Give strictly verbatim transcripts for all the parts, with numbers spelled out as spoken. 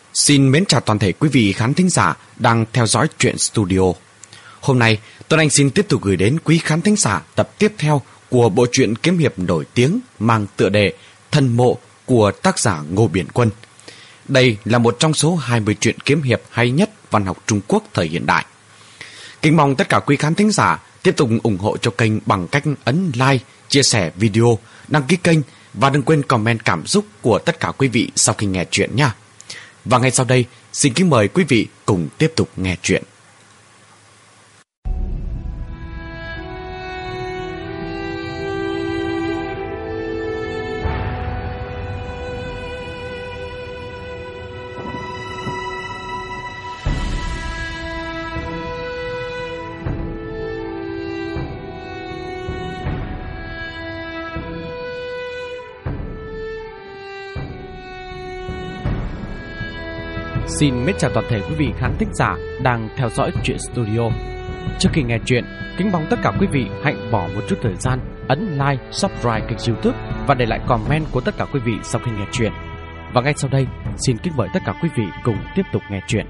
Xin mến chào toàn thể quý vị khán thính giả đang theo dõi Truyện Studio. Hôm nay, Tuấn Anh xin tiếp tục gửi đến quý khán thính giả tập tiếp theo của bộ truyện kiếm hiệp nổi tiếng mang tựa đề Thần Mộ của tác giả Ngô Biển Quân. Đây là một trong số hai mươi truyện kiếm hiệp hay nhất văn học Trung Quốc thời hiện đại. Kính mong tất cả quý khán thính giả tiếp tục ủng hộ cho kênh bằng cách ấn like, chia sẻ video, đăng ký kênh và đừng quên comment cảm xúc của tất cả quý vị sau khi nghe truyện nha. Và ngay sau đây, xin kính mời quý vị cùng tiếp tục nghe truyện. Xin mến chào toàn thể quý vị khán thính giả đang theo dõi Truyện Studio. Trước khi nghe chuyện, kính mong tất cả quý vị hãy bỏ một chút thời gian ấn like, subscribe kênh YouTube và để lại comment của tất cả quý vị sau khi nghe chuyện. Và ngay sau đây, xin kính mời tất cả quý vị cùng tiếp tục nghe chuyện.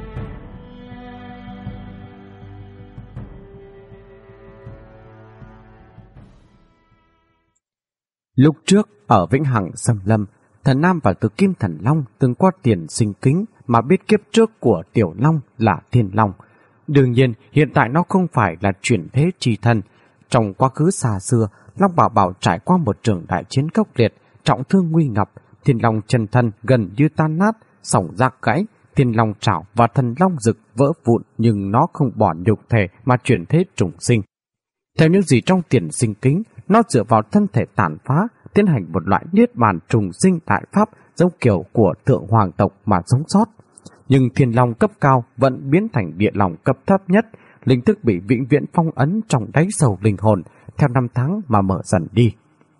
Lúc trước ở Vĩnh Hằng Sâm Lâm, Thần Nam và Từ Kim Thần Long từng qua tiền sinh kính mà biết kiếp trước của Tiểu Long là Thiên Long. Đương nhiên, hiện tại nó không phải là chuyển thế chi thân. Trong quá khứ xa xưa, Long Bảo Bảo trải qua một trường đại chiến khốc liệt, trọng thương nguy ngập, Thiên Long chân thân gần như tan nát, sòng rác gãy, Thiên Long trảo và Thần Long Dực vỡ vụn, nhưng nó không bỏ nhục thể mà chuyển thế trùng sinh. Theo những gì trong tiền sinh kính, nó dựa vào thân thể tàn phá, tiến hành một loại niết bàn trùng sinh đại pháp giống kiểu của thượng hoàng tộc mà sống sót. Nhưng Thiên Long cấp cao vẫn biến thành Địa Long cấp thấp nhất, linh thức bị vĩnh viễn phong ấn trong đáy sâu linh hồn, theo năm tháng mà mở dần đi.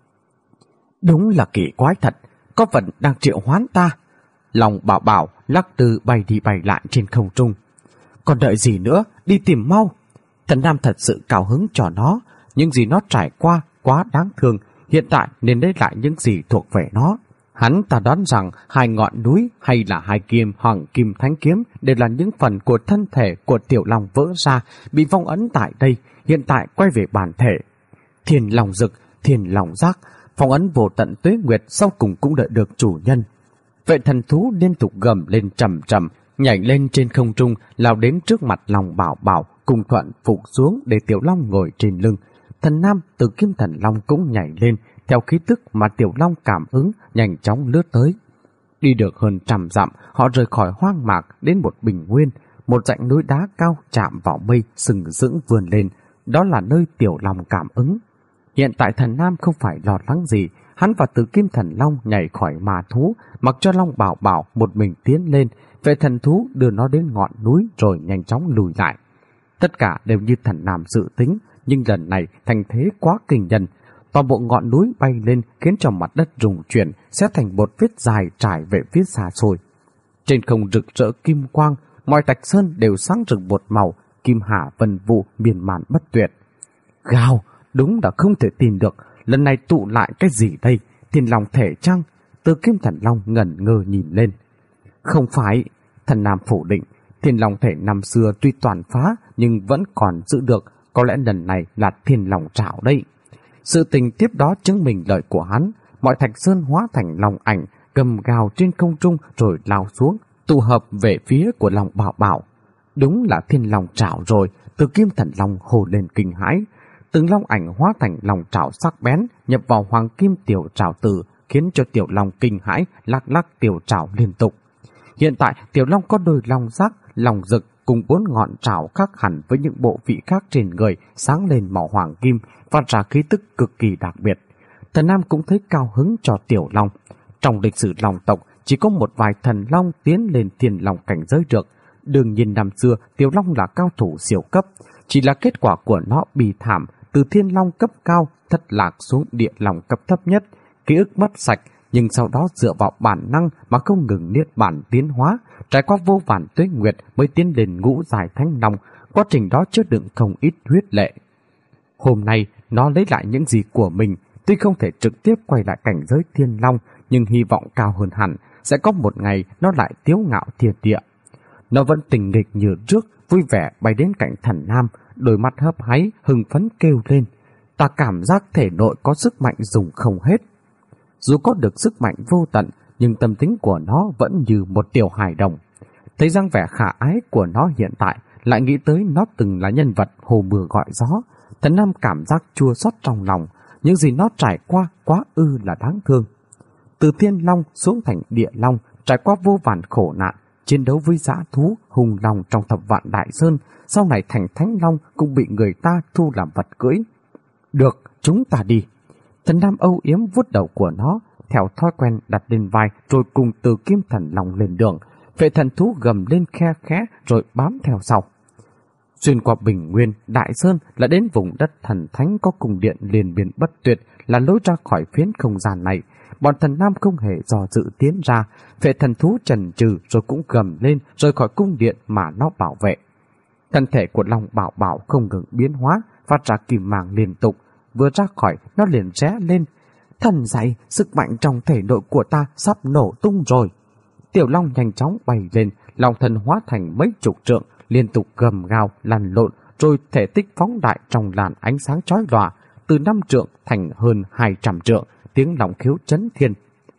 Đúng là kỳ quái thật, có vận đang triệu hoán ta. Long Bảo Bảo lắc từ bay đi bay lại trên không trung. Còn đợi gì nữa, đi tìm mau. Thần Nam thật sự cao hứng cho nó, những gì nó trải qua quá đáng thương, hiện tại nên lấy lại những gì thuộc về nó. Hắn ta đoán rằng hai ngọn núi hay là hai kim Hoàng Kim Thánh Kiếm đều là những phần của thân thể của Tiểu Long vỡ ra, bị phong ấn tại đây, hiện tại quay về bản thể. Thiên Long Dực, Thiên Long Giác, phong ấn vô tận tuế nguyệt sau cùng cũng đợi được chủ nhân. Vệ thần thú liên tục gầm lên trầm trầm, nhảy lên trên không trung, lao đến trước mặt Long Bảo Bảo, cùng thuận phục xuống để Tiểu Long ngồi trên lưng. Thần Nam Từ Kim Thần Long cũng nhảy lên, theo khí tức mà Tiểu Long cảm ứng, nhanh chóng lướt tới. Đi được hơn trăm dặm, họ rời khỏi hoang mạc đến một bình nguyên, một dãy núi đá cao chạm vào mây, sừng sững vươn lên. Đó là nơi Tiểu Long cảm ứng. Hiện tại Thần Nam không phải lo lắng gì, hắn và Từ Kim Thần Long nhảy khỏi ma thú, mặc cho Long Bảo Bảo một mình tiến lên. Vệ thần thú đưa nó đến ngọn núi rồi nhanh chóng lùi lại. Tất cả đều như Thần Nam dự tính, nhưng lần này thành thế quá kinh nhân. Toàn bộ ngọn núi bay lên khiến cho mặt đất rung chuyển, sẽ thành một vết dài trải về phía xa xôi. Trên không rực rỡ kim quang, mọi thạch sơn đều sáng rực một màu, kim hà vân vụ miên man bất tuyệt. Gào, đúng là không thể tin được, lần này tụ lại cái gì đây? Thiên Long thể chăng? Từ Kim Thần Long ngẩn ngơ nhìn lên. Không phải, Thần Nam phủ định, Thiên Long thể năm xưa tuy toàn phá nhưng vẫn còn giữ được, có lẽ lần này là Thiên Long trảo đây. Sự tình tiếp đó chứng minh lời của hắn, mọi thạch sơn hóa thành long ảnh, gầm gào trên không trung rồi lao xuống, tụ hợp về phía của Long Bảo Bảo. Đúng là Thiên Long trảo rồi, Từ Kim Thần Long hồ lên kinh hãi. Từng long ảnh hóa thành long trảo sắc bén, nhập vào hoàng kim tiểu trảo tử, khiến cho Tiểu Long kinh hãi, lắc lắc tiểu trảo liên tục. Hiện tại Tiểu Long có đôi long giác, long dực cùng bốn ngọn trảo khác hẳn với những bộ vị khác trên người, sáng lên màu hoàng kim, phát ra khí tức cực kỳ đặc biệt. Thần Nam cũng thấy cao hứng cho Tiểu Long. Trong lịch sử long tộc, chỉ có một vài thần long tiến lên Thiên Long cảnh giới được. Đương nhiên năm xưa, Tiểu Long là cao thủ siêu cấp, chỉ là kết quả của nó bi thảm, từ Thiên Long cấp cao thất lạc xuống Địa Long cấp thấp nhất, ký ức mất sạch, nhưng sau đó dựa vào bản năng mà không ngừng niết bản tiến hóa, trải qua vô vàn tuế nguyệt mới tiến lên ngũ giải thánh long, quá trình đó chứa đựng không ít huyết lệ. Hôm nay, nó lấy lại những gì của mình, tuy không thể trực tiếp quay lại cảnh giới Thiên Long, nhưng hy vọng cao hơn hẳn, sẽ có một ngày nó lại tiếu ngạo thiên địa. Nó vẫn tình nghịch như trước, vui vẻ bay đến cạnh Thần Nam, đôi mắt hớp háy, hưng phấn kêu lên. Ta cảm giác thể nội có sức mạnh dùng không hết. Dù có được sức mạnh vô tận, nhưng tâm tính của nó vẫn như một tiểu hài đồng. Thấy dáng vẻ khả ái của nó hiện tại, lại nghĩ tới nó từng là nhân vật hồ mưa gọi gió. Thần Nam cảm giác chua xót trong lòng, những gì nó trải qua quá ư là đáng thương. Từ Thiên Long xuống thành Địa Long, trải qua vô vàn khổ nạn, chiến đấu với dã thú, hùng long trong thập vạn đại sơn, sau này thành Thánh Long cũng bị người ta thu làm vật cưỡi. Được, chúng ta đi. Thần Nam âu yếm vuốt đầu của nó, theo thói quen đặt lên vai rồi cùng Từ Kim Thần Long lên đường. Vệ thần thú gầm lên khe khẽ rồi bám theo sau. Xuyên qua Bình Nguyên, Đại Sơn là đến vùng đất thần thánh có cung điện liền biển bất tuyệt, là lối ra khỏi phiến không gian này. Bọn Thần Nam không hề dò dự tiến ra, vệ thần thú chần chừ rồi cũng gầm lên rời khỏi cung điện mà nó bảo vệ. Thân thể của Long Bảo Bảo không ngừng biến hóa, phát ra kim mang liên tục, vừa ra khỏi nó liền ré lên. Thần dạy, sức mạnh trong thể nội của ta sắp nổ tung rồi. Tiểu Long nhanh chóng bay lên, Long thần hóa thành mấy chục trượng, liên tục gầm gào, lăn lộn, rồi thể tích phóng đại trong làn ánh sáng chói lòa, từ năm trượng thành hơn hai trăm trượng, tiếng lòng khiếu chấn thiên.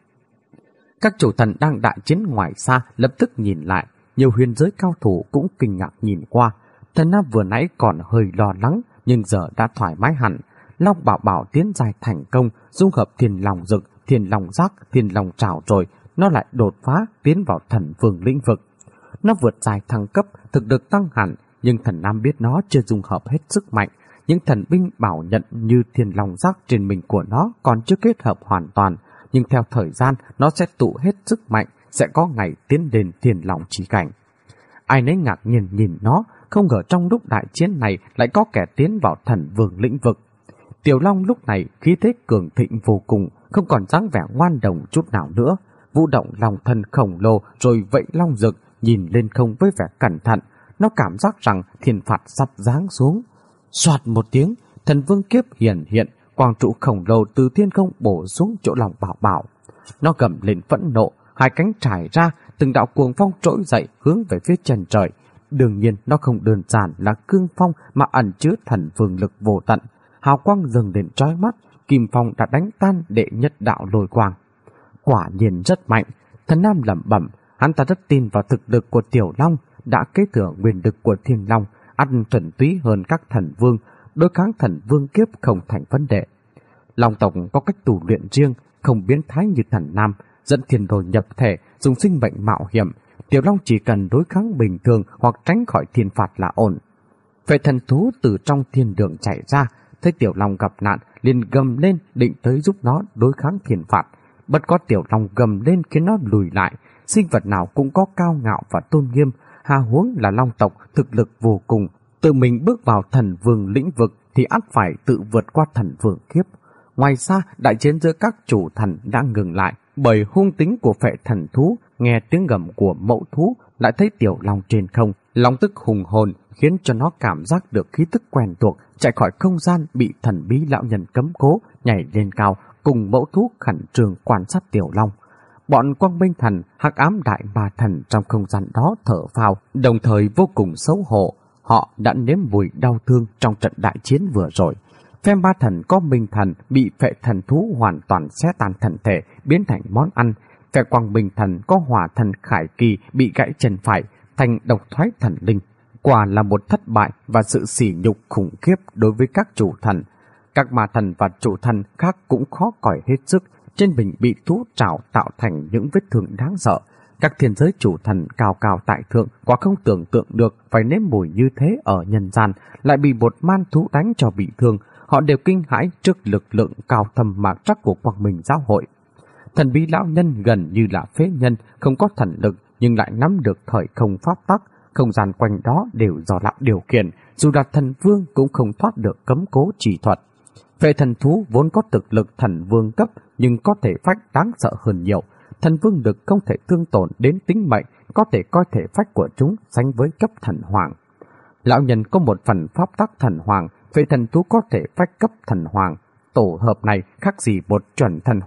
Các chủ thần đang đại chiến ngoài xa lập tức nhìn lại, nhiều huyền giới cao thủ cũng kinh ngạc nhìn qua. Thần Nam vừa nãy còn hơi lo lắng, nhưng giờ đã thoải mái hẳn. Long Bảo Bảo tiến dài thành công, dung hợp Thiên Long Dực, Thiên Long Giác, Thiên Long Trảo rồi, nó lại đột phá tiến vào thần vương lĩnh vực. Nó vượt dài thăng cấp, thực lực tăng hẳn, nhưng Thần Nam biết nó chưa dung hợp hết sức mạnh. Những thần binh bảo nhận như Thiên Long Giác trên mình của nó còn chưa kết hợp hoàn toàn, nhưng theo thời gian nó sẽ tụ hết sức mạnh, sẽ có ngày tiến lên Thiên Long chí cảnh. Ai nấy ngạc nhiên nhìn nó, không ngờ trong lúc đại chiến này lại có kẻ tiến vào thần vương lĩnh vực. Tiểu Long lúc này khí thế cường thịnh vô cùng, không còn dáng vẻ ngoan đồng chút nào nữa. Vũ động lòng thần khổng lồ rồi vẫy long rực, nhìn lên không với vẻ cẩn thận. Nó cảm giác rằng thiên phạt sắp giáng xuống. Soạt một tiếng, thần vương kiếp hiển hiện, quang trụ khổng lồ từ thiên không bổ xuống chỗ Long Bảo Bảo. Nó gầm lên phẫn nộ, hai cánh trải ra, từng đạo cuồng phong trỗi dậy hướng về phía chân trời. Đương nhiên nó không đơn giản là cương phong mà ẩn chứa thần vương lực vô tận. Hào quang dâng lên chói mắt, kim phong đã đánh tan đệ nhất đạo lôi quang. Quả nhiên rất mạnh. Thần Nam lẩm bẩm, hắn ta rất tin vào thực lực của Tiểu Long, đã kế thừa nguyên lực của Thiên Long, ăn thuần túy hơn các thần vương, đối kháng thần vương kiếp không thành vấn đề. Long tộc có cách tu luyện riêng, không biến thái như Thần Nam, dẫn thiên đồ nhập thể, dùng sinh mệnh mạo hiểm. Tiểu Long chỉ cần đối kháng bình thường hoặc tránh khỏi thiên phạt là ổn. Vệ thần thú từ trong thiên đường chạy ra, thấy Tiểu Long gặp nạn, liền gầm lên định tới giúp nó đối kháng thiên phạt. Bất có Tiểu Long gầm lên khiến nó lùi lại. Sinh vật nào cũng có cao ngạo và tôn nghiêm, hà huống là Long tộc thực lực vô cùng, tự mình bước vào thần vương lĩnh vực thì ắt phải tự vượt qua thần vương kiếp. Ngoài ra, đại chiến giữa các chủ thần đã ngừng lại bởi hung tính của phệ thần thú. Nghe tiếng gầm của mẫu thú, lại thấy Tiểu Long trên không, long tức hùng hồn khiến cho nó cảm giác được khí tức quen thuộc, chạy khỏi không gian bị thần bí lão nhân cấm cố, nhảy lên cao cùng mẫu thú khẩn trương quan sát Tiểu Long. Bọn Quang Minh Thần, Hắc Ám Đại Ma Thần trong không gian đó thở phào, đồng thời vô cùng xấu hổ. Họ đã nếm mùi đau thương trong trận đại chiến vừa rồi. Phe Ma Thần có Minh Thần bị phệ thần thú hoàn toàn xé tan thân thể, biến thành món ăn. Phe Quang Minh Thần có Hỏa Thần Khải Kỳ bị gãy chân phải, thành độc thoái thần linh. Quả là một thất bại và sự sỉ nhục khủng khiếp đối với các chủ thần. Các ma thần và chủ thần khác cũng khó cỏi hết sức, trên mình bị thú trảo tạo thành những vết thương đáng sợ. Các thiên giới chủ thần cao cao tại thượng quả không tưởng tượng được phải nếm mùi như thế ở nhân gian, lại bị một man thú đánh cho bị thương. Họ đều kinh hãi trước lực lượng cao thâm mạc trắc của Quang Minh giáo hội. Thần bí lão nhân gần như là phế nhân, không có thần lực nhưng lại nắm được thời không pháp tắc. Không gian quanh đó đều do lão điều khiển, dù là thần vương cũng không thoát được cấm cố chỉ thuật. Phệ thần thú vốn có thực lực thần vương cấp nhưng có thể phách đáng sợ hơn nhiều. Thần vương lực không thể thương tổn đến tính mệnh, có thể coi thể phách của chúng sánh với cấp thần hoàng. Lão nhân có một phần pháp tắc thần hoàng, phệ thần thú có thể phách cấp thần hoàng. Tổ hợp này khác gì một chuẩn thần hoàng,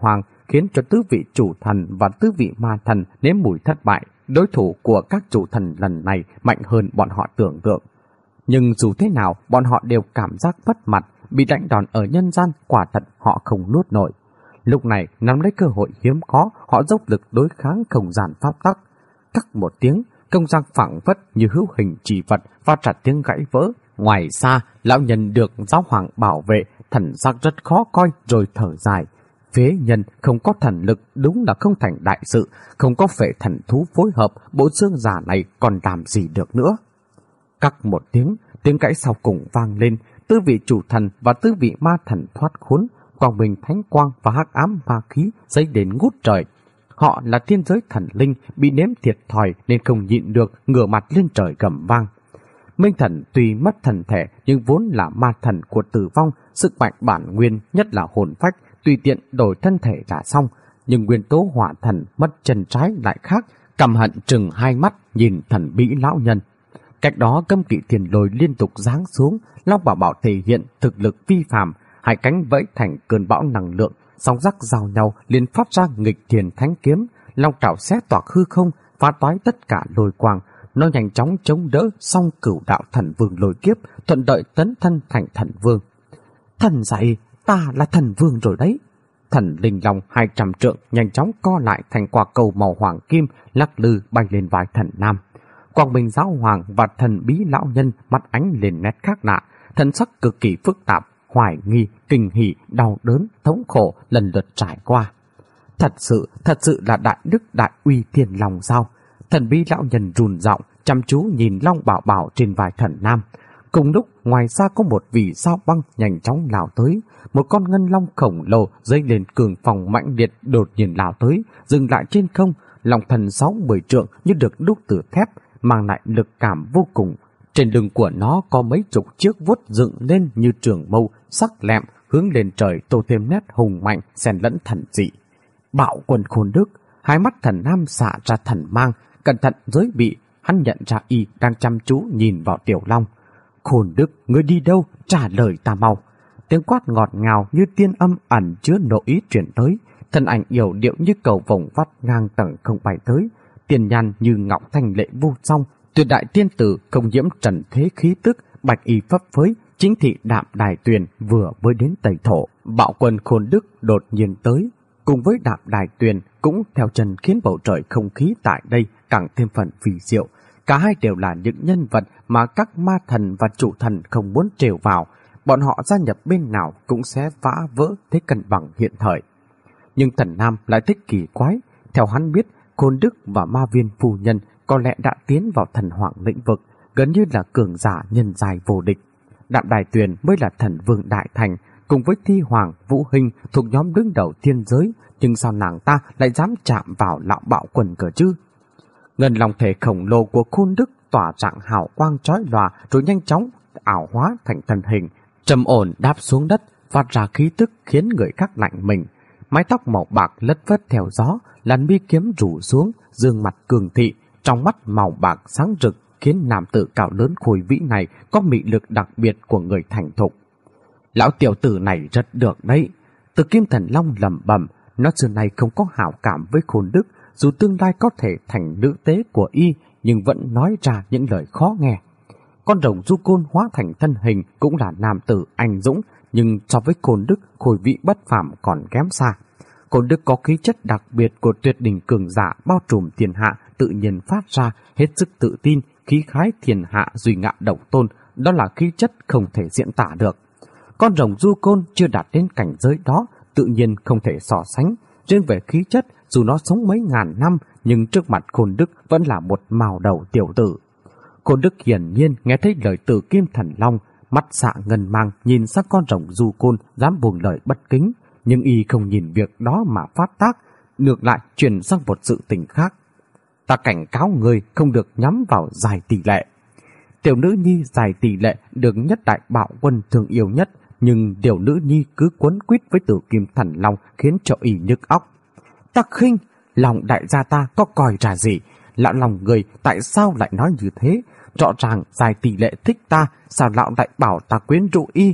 khiến cho tứ vị chủ thần và tứ vị ma thần nếm mùi thất bại. Đối thủ của các chủ thần lần này mạnh hơn bọn họ tưởng tượng. Nhưng dù thế nào, bọn họ đều cảm giác mất mặt, bị đánh đòn ở nhân gian quả thật họ không nuốt nổi. Lúc này, nắm lấy cơ hội hiếm có, họ dốc lực đối kháng không gian pháp tắc. Cắc một tiếng, không gian phẳng phất như hữu hình chỉ vật phát ra tiếng gãy vỡ. Ngoài xa, lão nhân được giáo hoàng bảo vệ, thần sắc rất khó coi rồi thở dài. Phế nhân không có thần lực đúng là không thành đại sự, không có phệ thần thú phối hợp, bộ xương giả này còn làm gì được nữa. Cắc một tiếng, tiếng gãy sau cùng vang lên, tứ vị chủ thần và tứ vị ma thần thoát khốn, quang minh thánh quang và hắc ám ma khí dấy đến ngút trời. Họ là thiên giới thần linh, bị nếm thiệt thòi nên không nhịn được, ngửa mặt lên trời gầm vang. Minh thần tuy mất thần thể nhưng vốn là ma thần của tử vong, sức mạnh bản nguyên nhất là hồn phách, tùy tiện đổi thân thể là xong. Nhưng nguyên tố hỏa thần mất chân trái lại khác, căm hận trừng hai mắt nhìn thần bí lão nhân. Cách đó cấm kỵ thiền lôi liên tục giáng xuống, Long Bảo Bảo thể hiện thực lực vi phàm, hai cánh vẫy thành cơn bão năng lượng, song rắc giao nhau liền phát ra nghịch thiền thánh kiếm, long trảo xé toạc hư không, phá toái tất cả lôi quang. Nó nhanh chóng chống đỡ xong cửu đạo thần vương lôi kiếp, thuận đợi tấn thân thành thần vương. Thần dạy, ta là thần vương rồi đấy. Thần linh long hai trăm trượng nhanh chóng co lại thành quả cầu màu hoàng kim, lắc lư bay lên vai thần nam. Quang Minh giáo hoàng và thần bí lão nhân mắt ánh lên nét khác lạ, thần sắc cực kỳ phức tạp, hoài nghi, kinh hỉ, đau đớn, thống khổ lần lượt trải qua. Thật sự, thật sự là đại đức đại uy thiên long sao? Thần bí lão nhân run giọng, chăm chú nhìn Long Bảo Bảo trên vai thần nam. Cùng lúc, ngoài xa có một vì sao băng nhanh chóng lao tới, một con ngân long khổng lồ dây lên cường phòng mạnh liệt đột nhiên lao tới, dừng lại trên không, lòng thần sáu mười trượng như được đúc từ thép, mang lại lực cảm vô cùng. Trên lưng của nó có mấy chục chiếc vuốt dựng lên như trường mâu, sắc lẹm, hướng lên trời tô thêm nét hùng mạnh, xen lẫn thần dị. Bạo Quân Khôn Đức, hai mắt thần nam xạ ra thần mang, cẩn thận giới bị, hắn nhận ra y đang chăm chú nhìn vào Tiểu Long. Khôn Đức, ngươi đi đâu? Trả lời ta mau. Tiếng quát ngọt ngào như tiên âm ẩn chứa nội ý truyền tới, thân ảnh yểu điệu như cầu vồng vắt ngang tầng không bay tới, tiền nhàn như ngọc thanh lệ vô song, tuyệt đại tiên tử không nhiễm trần thế khí tức, bạch y phấp phới, chính thị đạm đài tuyền vừa mới đến Tây Thổ. Bạo Quân Khôn Đức đột nhiên tới, cùng với đạm đài tuyền cũng theo chân khiến bầu trời không khí tại đây càng thêm phần phì diệu. Cả hai đều là những nhân vật mà các ma thần và chủ thần không muốn trêu vào, bọn họ gia nhập bên nào cũng sẽ phá vỡ thế cân bằng hiện thời. Nhưng thần nam lại thích kỳ quái, theo hắn biết, Khôn Đức và ma viên phu nhân có lẽ đã tiến vào thần hoàng lĩnh vực, gần như là cường giả nhân dài vô địch. Đạm Đài Tuyền mới là thần vương đại thành, cùng với Thi Hoàng, Vũ Hình thuộc nhóm đứng đầu thiên giới, nhưng sao nàng ta lại dám chạm vào lão Bạo Quân cơ chứ? Ngân long thể khổng lồ của Khôn Đức tỏa trạng hào quang chói lòa rồi nhanh chóng ảo hóa thành thân hình, trầm ổn đáp xuống đất, phát ra khí tức khiến người khác lạnh mình. Mái tóc màu bạc lất phất theo gió, làn mi kiếm rủ xuống, dương mặt cường thị, trong mắt màu bạc sáng rực khiến nam tử cao lớn khôi vĩ này có mị lực đặc biệt của người thành thục. Lão tiểu tử này rất được đấy. Từ Kim Thần Long lẩm bẩm, nó xưa nay không có hảo cảm với Khôn Đức, dù tương lai có thể thành nữ tế của y, nhưng vẫn nói ra những lời khó nghe. Con rồng du côn hóa thành thân hình cũng là nam tử anh dũng, nhưng so với Khôn Đức, khôi vĩ bất phàm còn kém xa. Khôn Đức có khí chất đặc biệt của tuyệt đỉnh cường giả bao trùm thiên hạ, tự nhiên phát ra hết sức tự tin, khí khái thiên hạ duy ngạo độc tôn, đó là khí chất không thể diễn tả được. Con rồng du côn chưa đạt đến cảnh giới đó, tự nhiên không thể so sánh. Riêng về khí chất, dù nó sống mấy ngàn năm, nhưng trước mặt Khôn Đức vẫn là một mào đầu tiểu tử. Khôn Đức hiển nhiên nghe thấy lời từ Kim Thần Long, mắt xạ ngân mang nhìn sang con rồng du côn dám buông lời bất kính, nhưng y không nhìn việc đó mà phát tác, ngược lại chuyển sang một sự tình khác. Ta cảnh cáo người không được nhắm vào Dài Tỷ Lệ. Tiểu nữ nhi Dài Tỷ Lệ được nhất đại Bạo Quân thương yêu nhất, nhưng tiểu nữ nhi cứ quấn quýt với Tử Kim Thần Long khiến cho y nhức óc. Ta khinh, lòng đại gia ta có coi ra gì? Lão lòng người tại sao lại nói như thế? Rõ ràng Dài Tỷ Lệ thích ta, sao lão lại bảo ta quyến rũ y?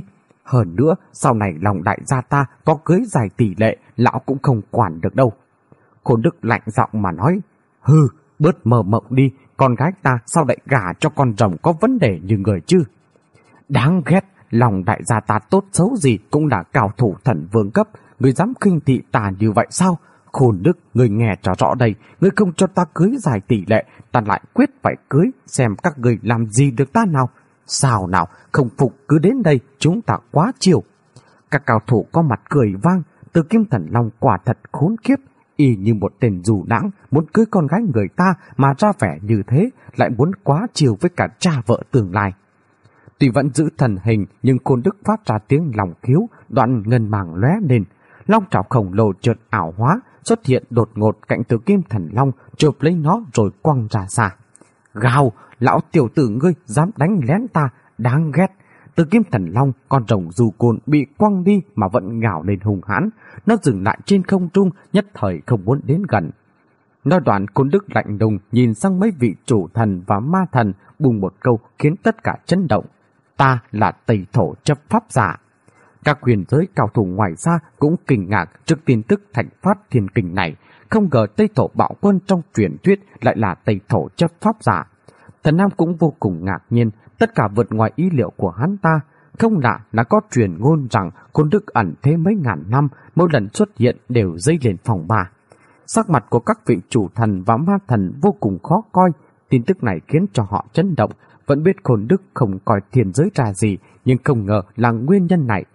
Hơn nữa, sau này lòng đại gia ta có cưới dài tỷ lệ, lão cũng không quản được đâu. Khôn Đức lạnh giọng mà nói, hừ, bớt mờ mộng đi, con gái ta sao lại gả cho con rồng có vấn đề như người chứ? Đáng ghét, lòng đại gia ta tốt xấu gì cũng là cao thủ thần vương cấp, người dám khinh thị ta như vậy sao? Khôn Đức, người nghe cho rõ đây, người không cho ta cưới dài tỷ lệ, ta lại quyết phải cưới, xem các người làm gì được ta nào. Sao nào, không phục cứ đến đây, chúng ta quá chiều. Các cao thủ có mặt cười vang, Từ Kim Thần Long quả thật khốn kiếp, y như một tên dù đãng muốn cưới con gái người ta mà ra vẻ như thế, lại muốn quá chiều với cả cha vợ tương lai. Tuy vẫn giữ thần hình, nhưng Khôn Đức phát ra tiếng lòng khiếu, đoạn ngân màng lóe lên. Long trảo khổng lồ chợt ảo hóa, xuất hiện đột ngột cạnh Từ Kim Thần Long, chộp lấy nó rồi quăng ra xa. Gào, lão tiểu tử ngươi dám đánh lén ta, đáng ghét. Từ Kim Thần Long, con rồng dù cồn bị quăng đi mà vẫn gào lên hùng hãn. Nó dừng lại trên không trung, nhất thời không muốn đến gần. Nói đoạn, Khôn Đức lạnh lùng nhìn sang mấy vị chủ thần và ma thần, bùng một câu khiến tất cả chấn động. Ta là Tây Thổ chấp pháp giả. Các huyền giới cao thủ ngoài xa cũng kinh ngạc trước tin tức thạch phát thiên kình này. Không ngờ Tây Thổ bạo quân trong truyền thuyết lại là Tây Thổ chấp pháp giả. Thần Nam cũng vô cùng ngạc nhiên, tất cả vượt ngoài ý liệu của hắn ta. Không lạ là có truyền ngôn rằng Khôn Đức ẩn thế mấy ngàn năm, mỗi lần xuất hiện đều dấy lên phòng bà. Sắc mặt của các vị chủ thần và ma thần vô cùng khó coi. Tin tức này khiến cho họ chấn động. Vẫn biết Khôn Đức không coi thiên giới ra gì, nhưng không ngờ là nguyên nhân này.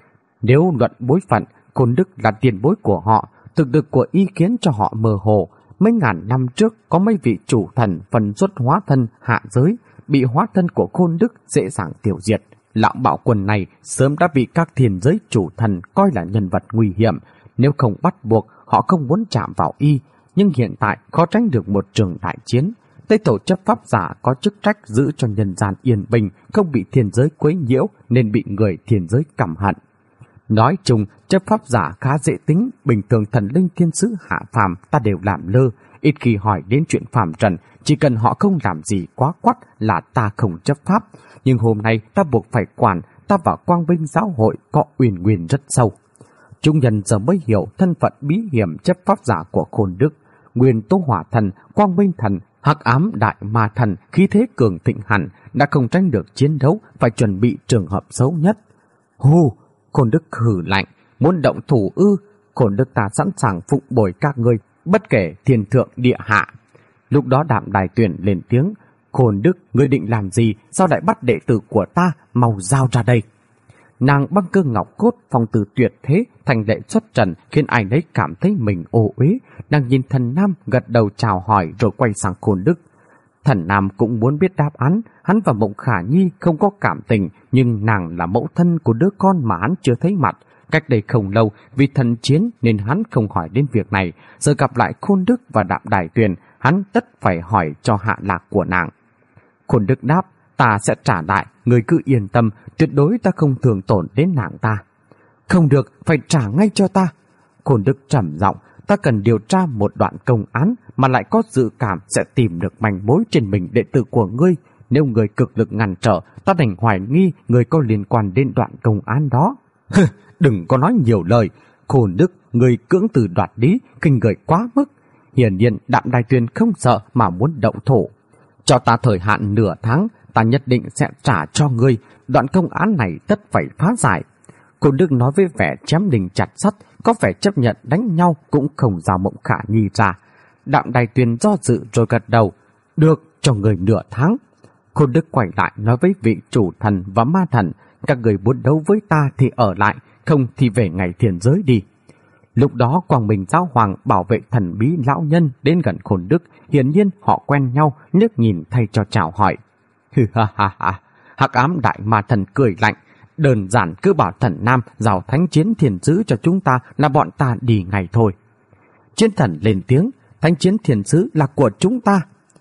Nếu luận bối phận, Khôn Đức là tiền bối của họ, thực lực của y khiến cho họ mơ hồ. Mấy ngàn năm trước có mấy vị chủ thần phần xuất hóa thân hạ giới, bị hóa thân của Khôn Đức dễ dàng tiêu diệt. Lão bạo quân này sớm đã bị các thiên giới chủ thần coi là nhân vật nguy hiểm, nếu không bắt buộc họ không muốn chạm vào y, nhưng hiện tại khó tránh được một trường đại chiến. Tây Thổ chấp pháp giả có chức trách giữ cho nhân gian yên bình, không bị thiên giới quấy nhiễu nên bị người thiên giới căm hận. Nói chung, chấp pháp giả khá dễ tính, bình thường thần linh thiên sứ hạ phàm ta đều làm lơ, ít khi hỏi đến chuyện phàm trần, chỉ cần họ không làm gì quá quắt là ta không chấp pháp. Nhưng hôm nay ta buộc phải quản, ta vào Quang Vinh giáo hội có uyển nguyên rất sâu. Chúng nhân giờ mới hiểu thân phận bí hiểm chấp pháp giả của Khôn Đức. Nguyên Tố Hỏa Thần, Quang Minh Thần, Hắc Ám Đại Ma Thần, khí thế cường thịnh hẳn, đã không tránh được chiến đấu, phải chuẩn bị trường hợp xấu nhất. Hù! Khôn Đức hừ lạnh, muốn động thủ ư? Khôn Đức ta sẵn sàng phụng bồi các ngươi, bất kể thiên thượng địa hạ. Lúc đó Đạm Đài Tuyển lên tiếng, Khôn Đức, ngươi định làm gì? Sao lại bắt đệ tử của ta? Mau giao ra đây! Nàng Băng Cơ Ngọc Cốt, phong từ tuyệt thế, thành lệ xuất trần, khiến ai nấy cảm thấy mình ô uế. Nàng nhìn Thần Nam gật đầu chào hỏi rồi quay sang Khôn Đức. Thần Nam cũng muốn biết đáp án. Hắn và Mộng Khả Nhi không có cảm tình, nhưng nàng là mẫu thân của đứa con mà hắn chưa thấy mặt. Cách đây không lâu, vì thần chiến nên hắn không hỏi đến việc này. Giờ gặp lại Khôn Đức và Đạm Đài Tuyền, hắn tất phải hỏi cho hạ lạc của nàng. Khôn Đức đáp, ta sẽ trả lại, người cứ yên tâm, tuyệt đối ta không thường tổn đến nàng ta. Không được, phải trả ngay cho ta. Khôn Đức trầm giọng, ta cần điều tra một đoạn công án mà lại có dự cảm sẽ tìm được manh mối trên mình đệ tử của ngươi. Nếu người cực lực ngăn trở, ta đành hoài nghi người có liên quan đến đoạn công án đó. Đừng có nói nhiều lời. Khôn Đức, người cưỡng từ đoạt lý, khinh người quá mức. Hiển nhiên Đạm Đài Tuyền không sợ mà muốn động thổ. Cho ta thời hạn nửa tháng, ta nhất định sẽ trả cho ngươi. Đoạn công án này tất phải phá giải. Khôn Đức nói với vẻ chém đình chặt sắt, có vẻ chấp nhận đánh nhau cũng không giao Mộng Khả Nhi ra. Đạm Đài Tuyền do dự rồi gật đầu. Được, cho người nửa tháng. Khôn Đức quay lại nói với vị chủ thần và ma thần, các người muốn đấu với ta thì ở lại, không thì về ngày thiên giới đi. Lúc đó Quang Minh giáo hoàng bảo vệ thần bí lão nhân đến gần Khôn Đức, hiển nhiên họ quen nhau, liếc nhìn thay cho chào hỏi. Hừ ha ha ha, Hắc Ám Đại Ma Thần cười lạnh, đơn giản cứ bảo Thần Nam giao thánh chiến thiên sứ cho chúng ta là bọn ta đi ngay thôi. Chiến thần lên tiếng, thánh chiến thiên sứ là của chúng ta.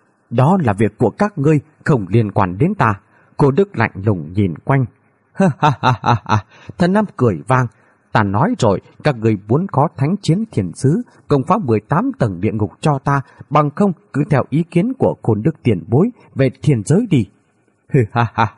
Đó là việc của các ngươi, không liên quan đến ta. Cô Đức lạnh lùng nhìn quanh. Ha ha ha ha ha, Thần Nam cười vang. Ta nói rồi, các người muốn có thánh chiến thiên sứ, công phá mười tám tầng địa ngục cho ta, bằng không cứ theo ý kiến của Khôn Đức tiền bối về thiên giới đi. Hừ ha ha ha,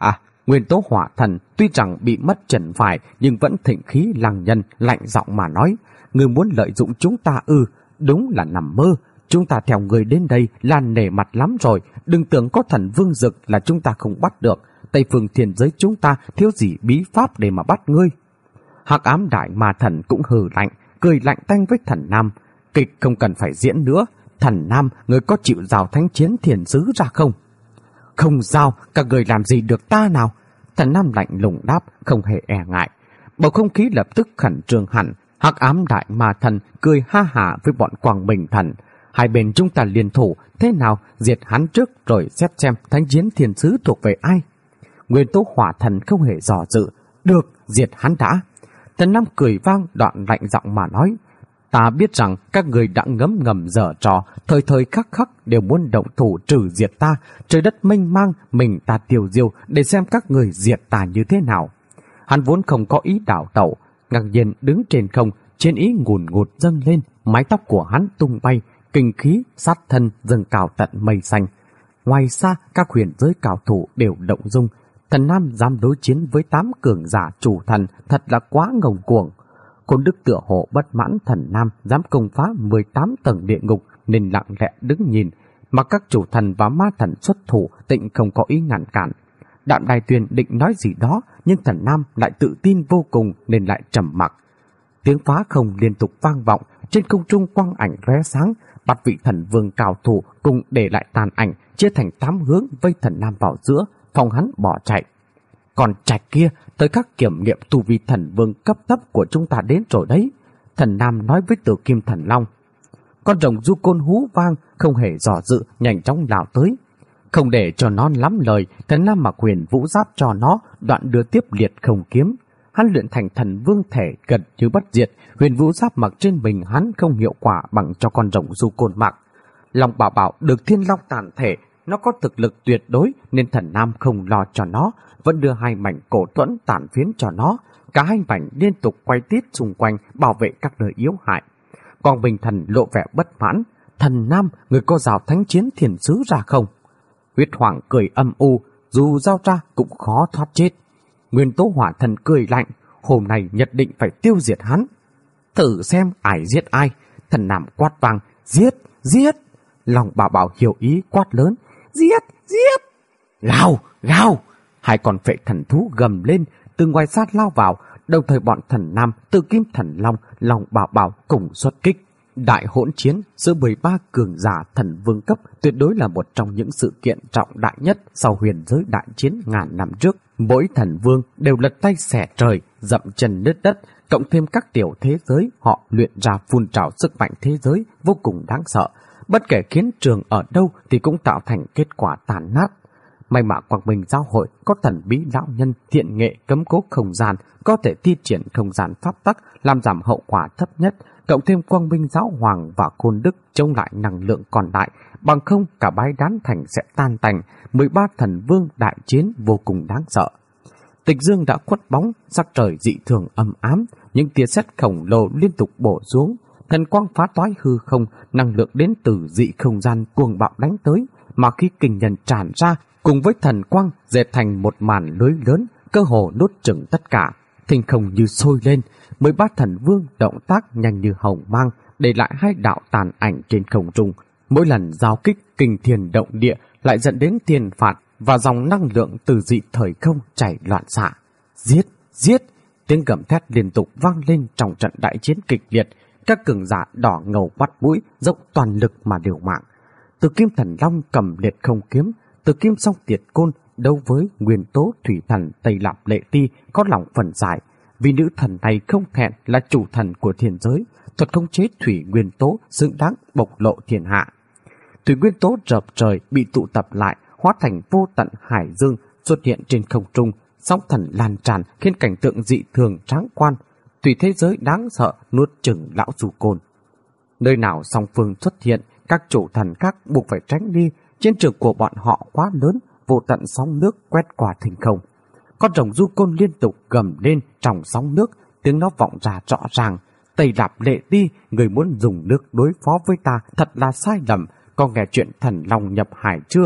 Nguyên tố hỏa thần tuy rằng bị mất trần phải nhưng vẫn thịnh khí lăng nhân, lạnh giọng mà nói: Người muốn lợi dụng chúng ta ư? Đúng là nằm mơ. Chúng ta theo người đến đây là nể mặt lắm rồi. Đừng tưởng có thần vương dực là chúng ta không bắt được. Tây phương thiên giới chúng ta thiếu gì bí pháp để mà bắt ngươi. Hắc ám đại ma thần cũng hừ lạnh, cười lạnh tanh với thần nam: Kịch không cần phải diễn nữa. Thần nam, người có chịu rào thánh chiến thiền sứ ra không? Không giao, các người làm gì được ta nào? Thần nam lạnh lùng đáp, không hề e ngại. Bầu không khí lập tức khẩn trương hẳn. Hắc ám đại ma thần cười ha hả với bọn Quang Minh thần: Hai bên chúng ta liên thủ, thế nào diệt hắn trước rồi xét xem thánh chiến thiền sứ thuộc về ai. Nguyên tố hỏa thần không hề dò dự: Được, diệt hắn đã. Thần nam cười vang, đoạn lạnh giọng mà nói: Ta biết rằng các người đã ngấm ngầm dở trò, thời thời khắc khắc đều muốn động thủ trừ diệt ta. Trời đất mênh mang, mình ta tiêu diêu để xem các người diệt ta như thế nào. Hắn vốn không có ý đảo tẩu, ngạc nhiên đứng trên không, trên ý ngùn ngụt dâng lên, mái tóc của hắn tung bay, kinh khí sát thân dâng cao tận mây xanh. Ngoài xa, các huyền giới cao thủ đều động dung. Thần nam dám đối chiến với tám cường giả chủ thần, thật là quá ngông cuồng. Côn Đức tựa hồ bất mãn thần nam dám công phá mười tám tầng địa ngục nên lặng lẽ đứng nhìn, mà các chủ thần và ma thần xuất thủ tịnh không có ý ngăn cản. Đạm Đài Tuyền định nói gì đó, nhưng thần nam lại tự tin vô cùng nên lại trầm mặc. Tiếng phá không liên tục vang vọng, trên không trung quang ảnh lóe sáng, bắt vị thần vương cao thủ cùng để lại tàn ảnh, chia thành tám hướng vây thần nam vào giữa, phòng hắn bỏ chạy. Còn Trạch kia, tới các kiểm nghiệm tu vi thần vương cấp thấp của chúng ta đến rồi đấy. Thần nam nói với Tử Kim Thần Long. Con rồng du côn hú vang, không hề dò dự, nhanh chóng lao tới. Không để cho nó lắm lời, thần nam mặc huyền vũ giáp cho nó, đoạn đưa tiếp liệt không kiếm. Hắn luyện thành thần vương thể gần như bất diệt, huyền vũ giáp mặc trên mình hắn không hiệu quả bằng cho con rồng du côn mặc. Long Bảo Bảo được thiên long tàn thể, nó có thực lực tuyệt đối nên thần nam không lo cho nó, vẫn đưa hai mảnh cổ thuẫn tản phiến cho nó. Cả hai mảnh liên tục quay tít xung quanh bảo vệ các nơi yếu hại. Quang Bình thần lộ vẻ bất mãn: Thần nam, người có rào thánh chiến thiền sứ ra không? Huyết Hoàng cười âm u: Dù giao ra cũng khó thoát chết. Nguyên tố hỏa thần cười lạnh: Hôm nay nhất định phải tiêu diệt hắn. Thử xem ai giết ai. Thần nam quát vang: Giết, giết. Long Bảo Bảo hiểu ý quát lớn: Giết, giết. Gào, gào. Hai con phệ thần thú gầm lên, từ ngoài sát lao vào, đồng thời bọn thần nam, Tử Kim Thần Long, Long Bảo Bảo cùng xuất kích. Đại hỗn chiến giữa mười ba cường giả thần vương cấp tuyệt đối là một trong những sự kiện trọng đại nhất sau huyền giới đại chiến ngàn năm trước. Mỗi thần vương đều lật tay xẻ trời, dậm chân nứt đất, cộng thêm các tiểu thế giới họ luyện ra phun trào sức mạnh thế giới vô cùng đáng sợ. Bất kể chiến trường ở đâu thì cũng tạo thành kết quả tàn nát. May mà Quang Minh giáo hội có thần bí lão nhân thiện nghệ cấm cố không gian, có thể thi triển không gian pháp tắc làm giảm hậu quả thấp nhất, cộng thêm Quang Minh giáo hoàng và Côn Đức chống lại năng lượng còn lại, bằng không cả bãi đán thành sẽ tan tành. Mười ba thần vương đại chiến vô cùng đáng sợ. Tịch dương đã khuất bóng, sắc trời dị thường âm ám, những tia sét khổng lồ liên tục bổ xuống, thần quang phá toái hư không, năng lượng đến từ dị không gian cuồng bạo đánh tới, mà khi kinh nhân tràn ra cùng với thần quang dệt thành một màn lưới lớn, cơ hồ nuốt chửng tất cả. Thinh không như sôi lên, mười ba thần vương động tác nhanh như hồng mang, để lại hai đạo tàn ảnh trên không trung. Mỗi lần giao kích kinh thiên động địa lại dẫn đến thiên phạt và dòng năng lượng từ dị thời không chảy loạn xạ. Giết, giết! Tiếng gầm thét liên tục vang lên trong trận đại chiến kịch liệt. Các cường giả đỏ ngầu bắt mũi, dốc toàn lực mà liều mạng. Từ Kim Thần Long cầm liệt không kiếm, Từ Kim Song Tiệt Côn đấu với nguyên tố thủy thần Tây Lạp Lệ Ti có lòng phần giải. Vì nữ thần này không thẹn là chủ thần của thiên giới, thuật khống chế thủy nguyên tố xứng đáng bộc lộ thiên hạ. Thủy nguyên tố rợp trời bị tụ tập lại, hóa thành vô tận hải dương xuất hiện trên không trung, sóng thần lan tràn khiến cảnh tượng dị thường tráng quan. Thủy thế giới đáng sợ nuốt chửng lão Du Côn. Nơi nào song phương xuất hiện, các chủ thần khác buộc phải tránh đi. Chiến trường của bọn họ quá lớn, vô tận sóng nước quét qua thinh không. Con rồng Du Côn liên tục gầm lên trong sóng nước, tiếng nó vọng ra rõ ràng. Tây Lạp Lệ Ti, người muốn dùng nước đối phó với ta thật là sai lầm. Có nghe chuyện thần long nhập hải chưa?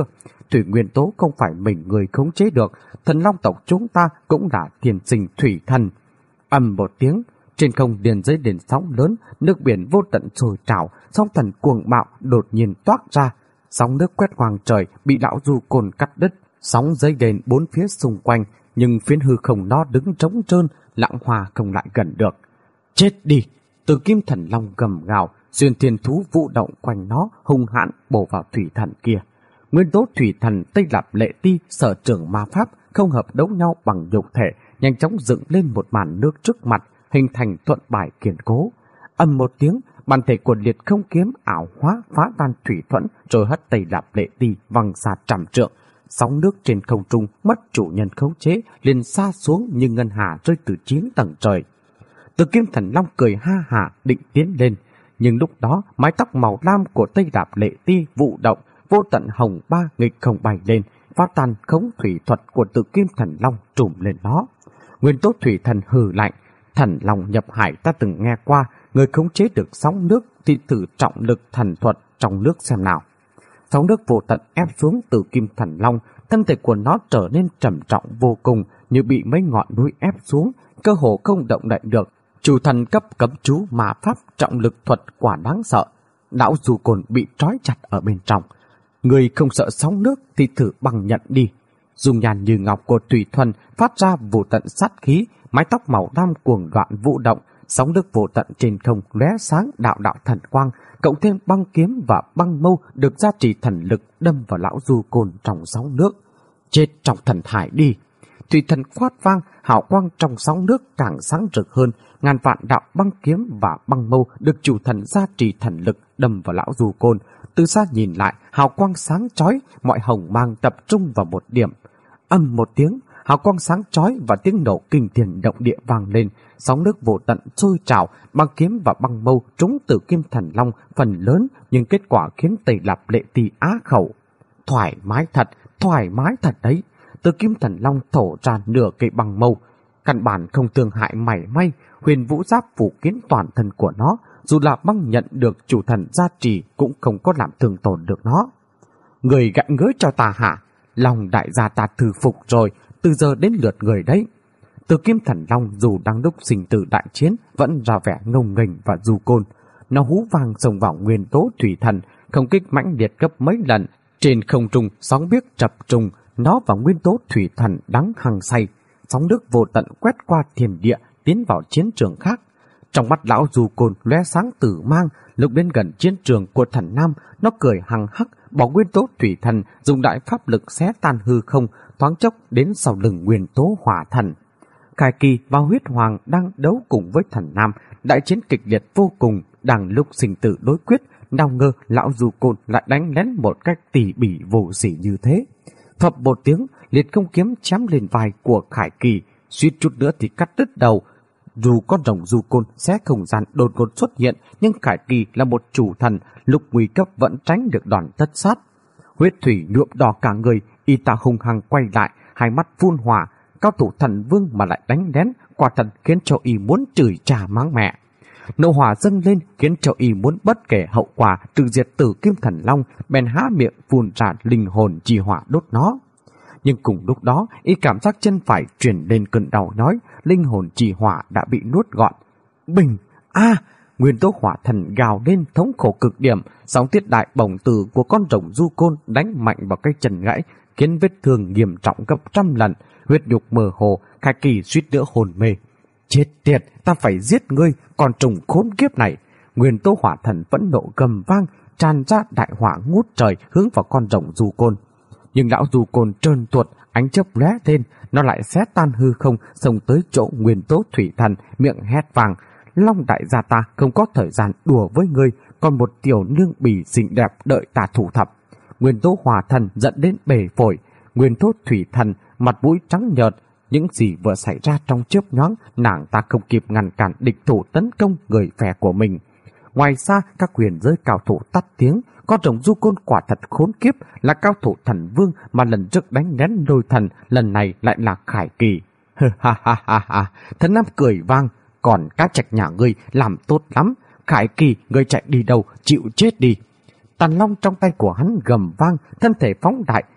thủy nguyên tố không phải mình người khống chế được, thần long tộc chúng ta cũng đã thiên sinh thủy thần. Ầm một tiếng, trên không liền dấy đến sóng lớn, nước biển vô tận sôi trào, sóng thần cuồng bạo đột nhiên toát ra, sóng nước quét hoàng trời bị lão du côn cắt đứt, sóng dấy đến bốn phía xung quanh, nhưng phiến hư không nó đứng trống trơn, Lãng Hoa không lại gần được. Chết đi! Từ kim thần long gầm gào, xuyên thiên thú vũ động quanh nó, hung hãn bổ vào thủy thần kia. Nguyên tố thủy thần Tây Lạp Lệ Ti sở trường ma pháp không hợp đấu nhau bằng nhục thể, nhanh chóng dựng lên một màn nước trước mặt, hình thành thuận bài kiên cố. Ầm một tiếng, bản thể của liệt không kiếm ảo hóa phá tan thủy thuẫn, rồi hất Tây Lạp Lệ Ti văng xa trăm trượng. Sóng nước trên không trung mất chủ nhân khống chế, liền xa xuống như ngân hà rơi từ chín tầng trời. Từ kim thần long cười ha hả định tiến lên, nhưng lúc đó mái tóc màu lam của Tây Lạp Lệ Ti vụ động, vô tận hồng ba nghịch không bay lên, phá tan khống thủy thuật của Từ kim thần long trùm lên nó. Nguyên tố thủy thần hừ lạnh, thần long nhập hải ta từng nghe qua, người khống chế được sóng nước thì thử trọng lực thần thuật trong nước xem nào. Sóng nước vô tận ép xuống Từ kim thần long, thân thể của nó trở nên trầm trọng vô cùng, như bị mấy ngọn núi ép xuống, cơ hồ không động đậy được. Chủ thần cấp cấm chú mà pháp trọng lực thuật quả đáng sợ. Lão du côn bị trói chặt ở bên trong. Người không sợ sóng nước thì thử bằng nhận đi. Dung nhan như ngọc của Thủy Thuần phát ra vô tận sát khí, mái tóc màu lam cuồng loạn vũ động, sóng nước vô tận trên không lóe sáng đạo đạo thần quang, cộng thêm băng kiếm và băng mâu được gia trì thần lực đâm vào lão du côn trong sóng nước. Chết trong thần hải đi! Thủy thần quát vang, hào quang trong sóng nước càng sáng rực hơn, ngàn vạn đạo băng kiếm và băng mâu được chủ thần gia trì thần lực đâm vào lão du côn. Từ xa nhìn lại, hào quang sáng chói, mọi hồng mang tập trung vào một điểm. Âm một tiếng, hào quang sáng chói và tiếng nổ kinh thiên động địa vang lên, sóng nước vô tận sôi trào, băng kiếm và băng mâu trúng Từ kim thần long phần lớn, nhưng kết quả khiến Tây Lạp Lệ Ti á khẩu. Thoải mái thật, thoải mái thật đấy. Từ kim thần long thổ ra nửa cây băng mâu, căn bản không thương hại mảy may. Huyền vũ giáp phủ kín toàn thân của nó, dù là băng nhận được chủ thần gia trì cũng không có làm thương tổn được nó. Người gạnh ngới cho ta hả? Lòng đại gia ta thư phục rồi, từ giờ đến lượt người đấy. Từ kim thần long dù đang lúc sinh tử đại chiến vẫn ra vẻ ngông nghênh và du côn. Nó hú vang xông vào nguyên tố thủy thần, không kích mãnh liệt gấp mấy lần. Trên không trung sóng biếc chập trùng, nó và nguyên tố thủy thần đắng hăng say. Sóng nước vô tận quét qua thiên địa, tiến vào chiến trường khác. Trong mắt lão du côn lóe sáng tử mang, lúc đến gần chiến trường của thần nam, nó cười hằng hắc, bỏ nguyên tố thủy thần, dùng đại pháp lực xé tan hư không, thoáng chốc đến sau lưng nguyên tố hỏa thần. Khải Kỳ và Huyết Hoàng đang đấu cùng với thần nam, đại chiến kịch liệt vô cùng, đang lúc sinh tử đối quyết, nào ngờ lão du côn lại đánh lén một cách tỉ mỉ vô sỉ như thế. Phập một tiếng, liệt không kiếm chém lên vai của Khải Kỳ, suýt chút nữa thì cắt đứt đầu. Dù con rồng du côn xé không gian đột ngột xuất hiện, nhưng Khải Kỳ là một chủ thần, lúc nguy cấp vẫn tránh được đòn tất sát. Huyết thủy nhuộm đỏ cả người, y ta hung hăng quay lại, hai mắt phun hỏa, cao thủ thần vương mà lại đánh lén, quả thật khiến cho y muốn chửi cha mắng mẹ. Nộ hỏa dâng lên khiến cho y muốn bất kể hậu quả trừ diệt Tử kim thần long, bèn há miệng phun ra linh hồn chi hỏa đốt nó. Nhưng cùng lúc đó, y cảm giác chân phải truyền lên cơn đau nhói, linh hồn chi hỏa đã bị nuốt gọn. Bình! A! À, nguyên tố hỏa thần gào lên thống khổ cực điểm, sóng tiết đại bổng từ của con rồng du côn đánh mạnh vào cái chân gãy, khiến vết thương nghiêm trọng gấp trăm lần, huyết nhục mơ hồ, Khải Kỳ suýt nữa hồn mê. Chết tiệt, ta phải giết ngươi, con trùng khốn kiếp này! Nguyên tố hỏa thần vẫn nộ gầm vang, tràn ra đại hỏa ngút trời hướng vào con rồng du côn. Nhưng lão du côn trơn tuột, ánh chớp lóe lên, nó lại xé tan hư không, xông tới chỗ nguyên tố thủy thần, miệng hét vàng: Long đại gia ta không có thời gian đùa với ngươi, còn một tiểu nương bỉ xinh đẹp đợi ta thủ thập. Nguyên tố hỏa thần dẫn đến bể phổi, nguyên tố thủy thần mặt mũi trắng nhợt. Những gì vừa xảy ra trong chớp nhoáng, nàng ta không kịp ngăn cản địch thủ tấn công người phe của mình. Ngoài xa, các huyền giới cao thủ tắt tiếng, con rồng du côn quả thật khốn kiếp, là cao thủ thần vương mà lần trước đánh lén lôi thần, lần này lại là Khải Kỳ. Ha ha ha ha, thần nam cười vang, còn cá trạch nhà ngươi làm tốt lắm, Khải Kỳ ngươi chạy đi đâu, chịu chết đi. Tàn long trong tay của hắn gầm vang, thân thể phóng đại,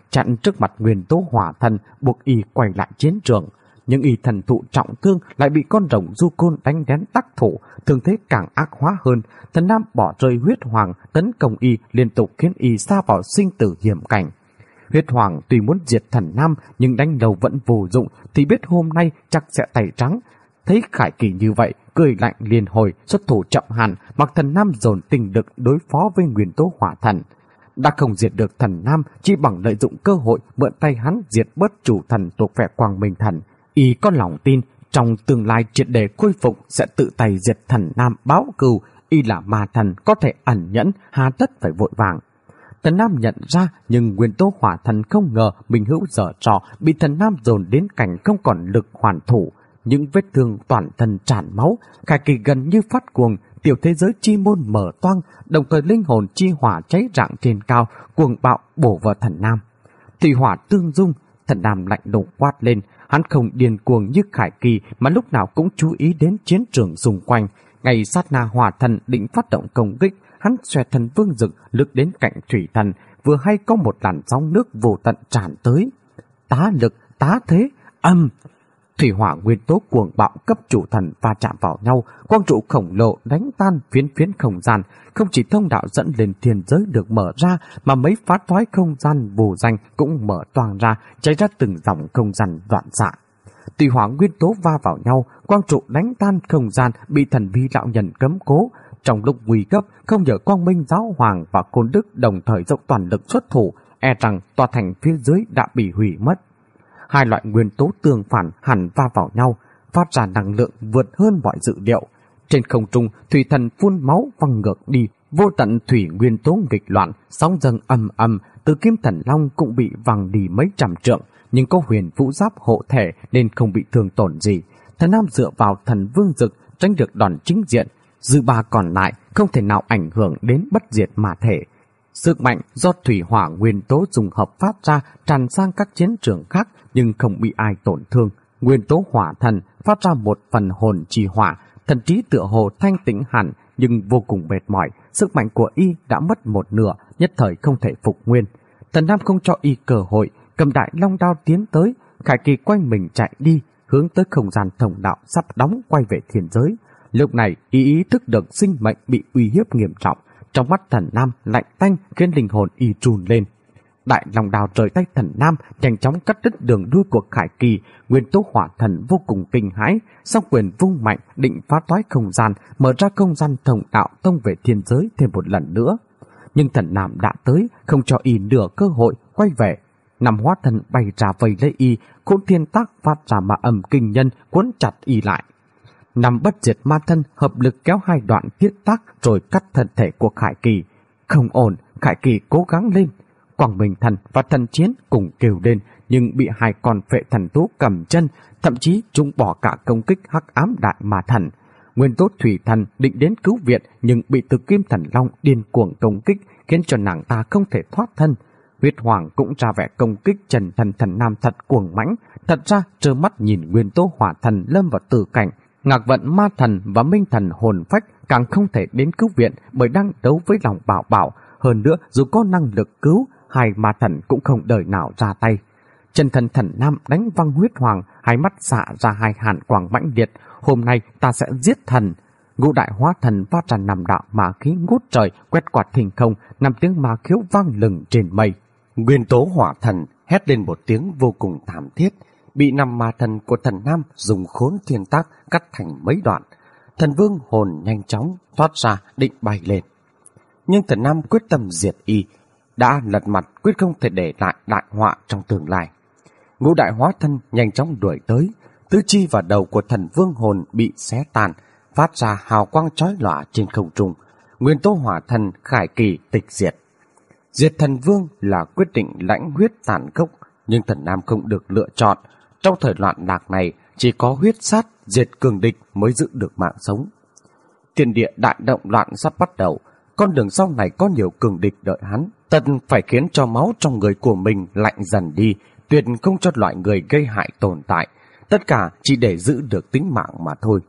chặn trước mặt nguyên tố hỏa thần, buộc y quay lại chiến trường. Nhưng y thần thụ trọng thương, lại bị con rồng du côn đánh đén đắc thủ, thương thế càng ác hóa hơn. Thần Nam bỏ rơi huyết hoàng tấn công y, liên tục khiến y sa vào sinh tử hiểm cảnh. Huyết hoàng tuy muốn diệt thần Nam, nhưng đánh đầu vẫn vô dụng, thì biết hôm nay chắc sẽ tay trắng. Thấy Khải Kỳ như vậy, cười lạnh liền hồi, xuất thủ chậm hẳn, mặc thần Nam dồn tình lực đối phó với nguyên tố hỏa thần. Đã không diệt được thần Nam, chỉ bằng lợi dụng cơ hội mượn tay hắn diệt bớt chủ thần thuộc về Quang Minh Thần. Y có lòng tin trong tương lai triệt để khôi phục sẽ tự tay diệt thần Nam báo cừu. Y là ma thần, có thể ẩn nhẫn, hà tất phải vội vàng. Thần Nam nhận ra, nhưng nguyên tố hỏa thần không ngờ mình hữu dở trò, bị thần Nam dồn đến cảnh không còn lực hoàn thủ. Những vết thương toàn thân tràn máu, Khải Kỳ gần như phát cuồng, tiểu thế giới chi môn mở toang, đồng thời linh hồn chi hỏa cháy rạng trên cao, cuồng bạo bổ vào thần Nam. Thủy hỏa tương dung, thần Nam lạnh lùng quát lên. Hắn không điên cuồng như Khải Kỳ, mà lúc nào cũng chú ý đến chiến trường xung quanh. Ngày sát na hỏa thần định phát động công kích, hắn xòe thần vương dực lướt đến cạnh thủy thần, vừa hay có một làn sóng nước vô tận tràn tới. Tá lực, tá thế, âm. Thủy hỏa nguyên tố cuồng bạo cấp chủ thần va chạm vào nhau, quang trụ khổng lồ đánh tan phiến phiến không gian. Không chỉ thông đạo dẫn lên thiên giới được mở ra, mà mấy phát thoái không gian vô danh cũng mở toang ra, cháy ra từng dòng không gian loạn xạ. Thủy hỏa nguyên tố va vào nhau, quang trụ đánh tan không gian, bị thần vi lão nhân cấm cố. Trong lúc nguy cấp, không nhờ Quang Minh Giáo Hoàng và Côn Đức đồng thời dốc toàn lực xuất thủ, e rằng tòa thành phía dưới đã bị hủy mất. Hai loại nguyên tố tương phản hẳn va vào nhau, phát ra năng lượng vượt hơn mọi dự liệu. Trên không trung, thủy thần phun máu văng ngược đi, vô tận thủy nguyên tố nghịch loạn, sóng dâng ầm ầm, từ kim thần long cũng bị văng đi mấy trăm trượng, nhưng có huyền vũ giáp hộ thể nên không bị thương tổn gì. Thần Nam dựa vào thần vương dực tránh được đòn chính diện, dư ba còn lại không thể nào ảnh hưởng đến bất diệt mà thể. Sức mạnh do thủy hỏa nguyên tố dùng hợp phát ra tràn sang các chiến trường khác, nhưng không bị ai tổn thương. Nguyên tố hỏa thần phát ra một phần hồn trì hỏa, thần trí tựa hồ thanh tĩnh hẳn, nhưng vô cùng mệt mỏi. Sức mạnh của y đã mất một nửa, nhất thời không thể phục nguyên. Thần Nam không cho y cơ hội, cầm đại long đao tiến tới. Khải Kỳ quanh mình chạy đi, hướng tới không gian thông đạo sắp đóng quay về thiên giới. Lúc này y ý thức được sinh mệnh bị uy hiếp nghiêm trọng, trong mắt thần Nam lạnh tanh khiến linh hồn y trùn lên. Đại long đao rời tay thần Nam, nhanh chóng cắt đứt đường đuôi của Khải Kỳ. Nguyên tố hỏa thần vô cùng kinh hãi, song quyền vung mạnh định phá toái không gian, mở ra không gian thông đạo tông về thiên giới thêm một lần nữa. Nhưng thần Nam đã tới, không cho y nửa cơ hội quay về. Năm hóa thần bay ra vây lấy y, Khôn Thiên Tác phát ra ma âm kinh nhân cuốn chặt y lại. Năm bất diệt ma thân hợp lực kéo hai đoạn thiết tác rồi cắt thân thể của Khải Kỳ. Không ổn, Khải Kỳ cố gắng lên. Quang Minh Thần và thần chiến cùng kêu lên, nhưng bị hai con phệ thần thú cầm chân, thậm chí chúng bỏ cả công kích hắc ám đại ma thần. Nguyên tố thủy thần định đến cứu viện, nhưng bị từ kim thần long điên cuồng công kích, khiến cho nàng ta không thể thoát thân. Huyết Hoàng cũng ra vẻ công kích trần thần thần Nam thật cuồng mãnh, thật ra trơ mắt nhìn nguyên tố hỏa thần lâm vào tử cảnh. Ngạc Vận ma thần và minh thần hồn phách càng không thể đến cứu viện bởi đang đấu với lòng bảo bảo. Hơn nữa, dù có năng lực cứu, hai ma thần cũng không đời nào ra tay. Chân thần thần Nam đánh văng Huyết Hoàng, hai mắt xạ ra hai hàn quang mãnh liệt. Hôm nay ta sẽ giết thần. Ngũ đại hóa thần phát ra năm đạo ma khí ngút trời, quét quạt thình không, năm tiếng ma khiếu vang lừng trên mây. Nguyên tố hỏa thần hét lên một tiếng vô cùng thảm thiết, bị năm ma thần của thần Nam dùng Khốn Thiên Tác cắt thành mấy đoạn. Thần vương hồn nhanh chóng thoát ra định bay lên, nhưng thần Nam quyết tâm diệt y, đã lật mặt quyết không thể để lại đại họa trong tương lai. Ngũ đại hóa thân nhanh chóng đuổi tới, tứ chi và đầu của thần vương hồn bị xé tan, phát ra hào quang chói lòa trên không trung. Nguyên tố hỏa thần Khải Kỳ tịch diệt. Diệt thần vương là quyết định lãnh huyết tàn khốc, nhưng thần Nam không được lựa chọn. Trong thời loạn lạc này, chỉ có huyết sát diệt cường địch mới giữ được mạng sống. Thiên địa đại động loạn sắp bắt đầu, con đường sau này có nhiều cường địch đợi hắn. Tần phải khiến cho máu trong người của mình lạnh dần đi, tuyệt không cho loại người gây hại tồn tại. Tất cả chỉ để giữ được tính mạng mà thôi.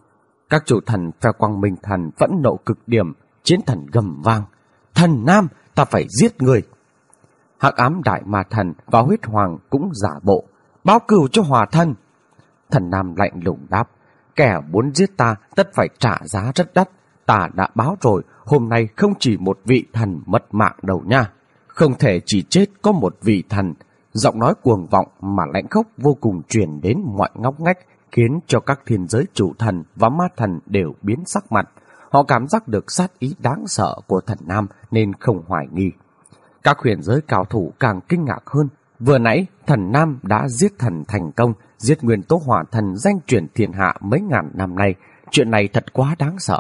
Các chủ thần phe Quang Minh thần phẫn nộ cực điểm, chiến thần gầm vang: Thần Nam, ta phải giết người! Hắc ám đại ma thần và huyết hoàng cũng giả bộ. Báo cừu cho hỏa thần. Thần Nam lạnh lùng đáp. Kẻ muốn giết ta tất phải trả giá rất đắt. Ta đã báo rồi, hôm nay không chỉ một vị thần mất mạng đâu nha. Không thể chỉ chết có một vị thần. Giọng nói cuồng vọng mà lãnh khốc vô cùng truyền đến mọi ngóc ngách, khiến cho các thiên giới chủ thần và ma thần đều biến sắc mặt. Họ cảm giác được sát ý đáng sợ của thần Nam nên không hoài nghi. Các huyền giới cao thủ càng kinh ngạc hơn. Vừa nãy thần Nam đã giết thần thành công, giết nguyên tố hỏa thần danh truyền thiên hạ mấy ngàn năm nay. Chuyện này thật quá đáng sợ.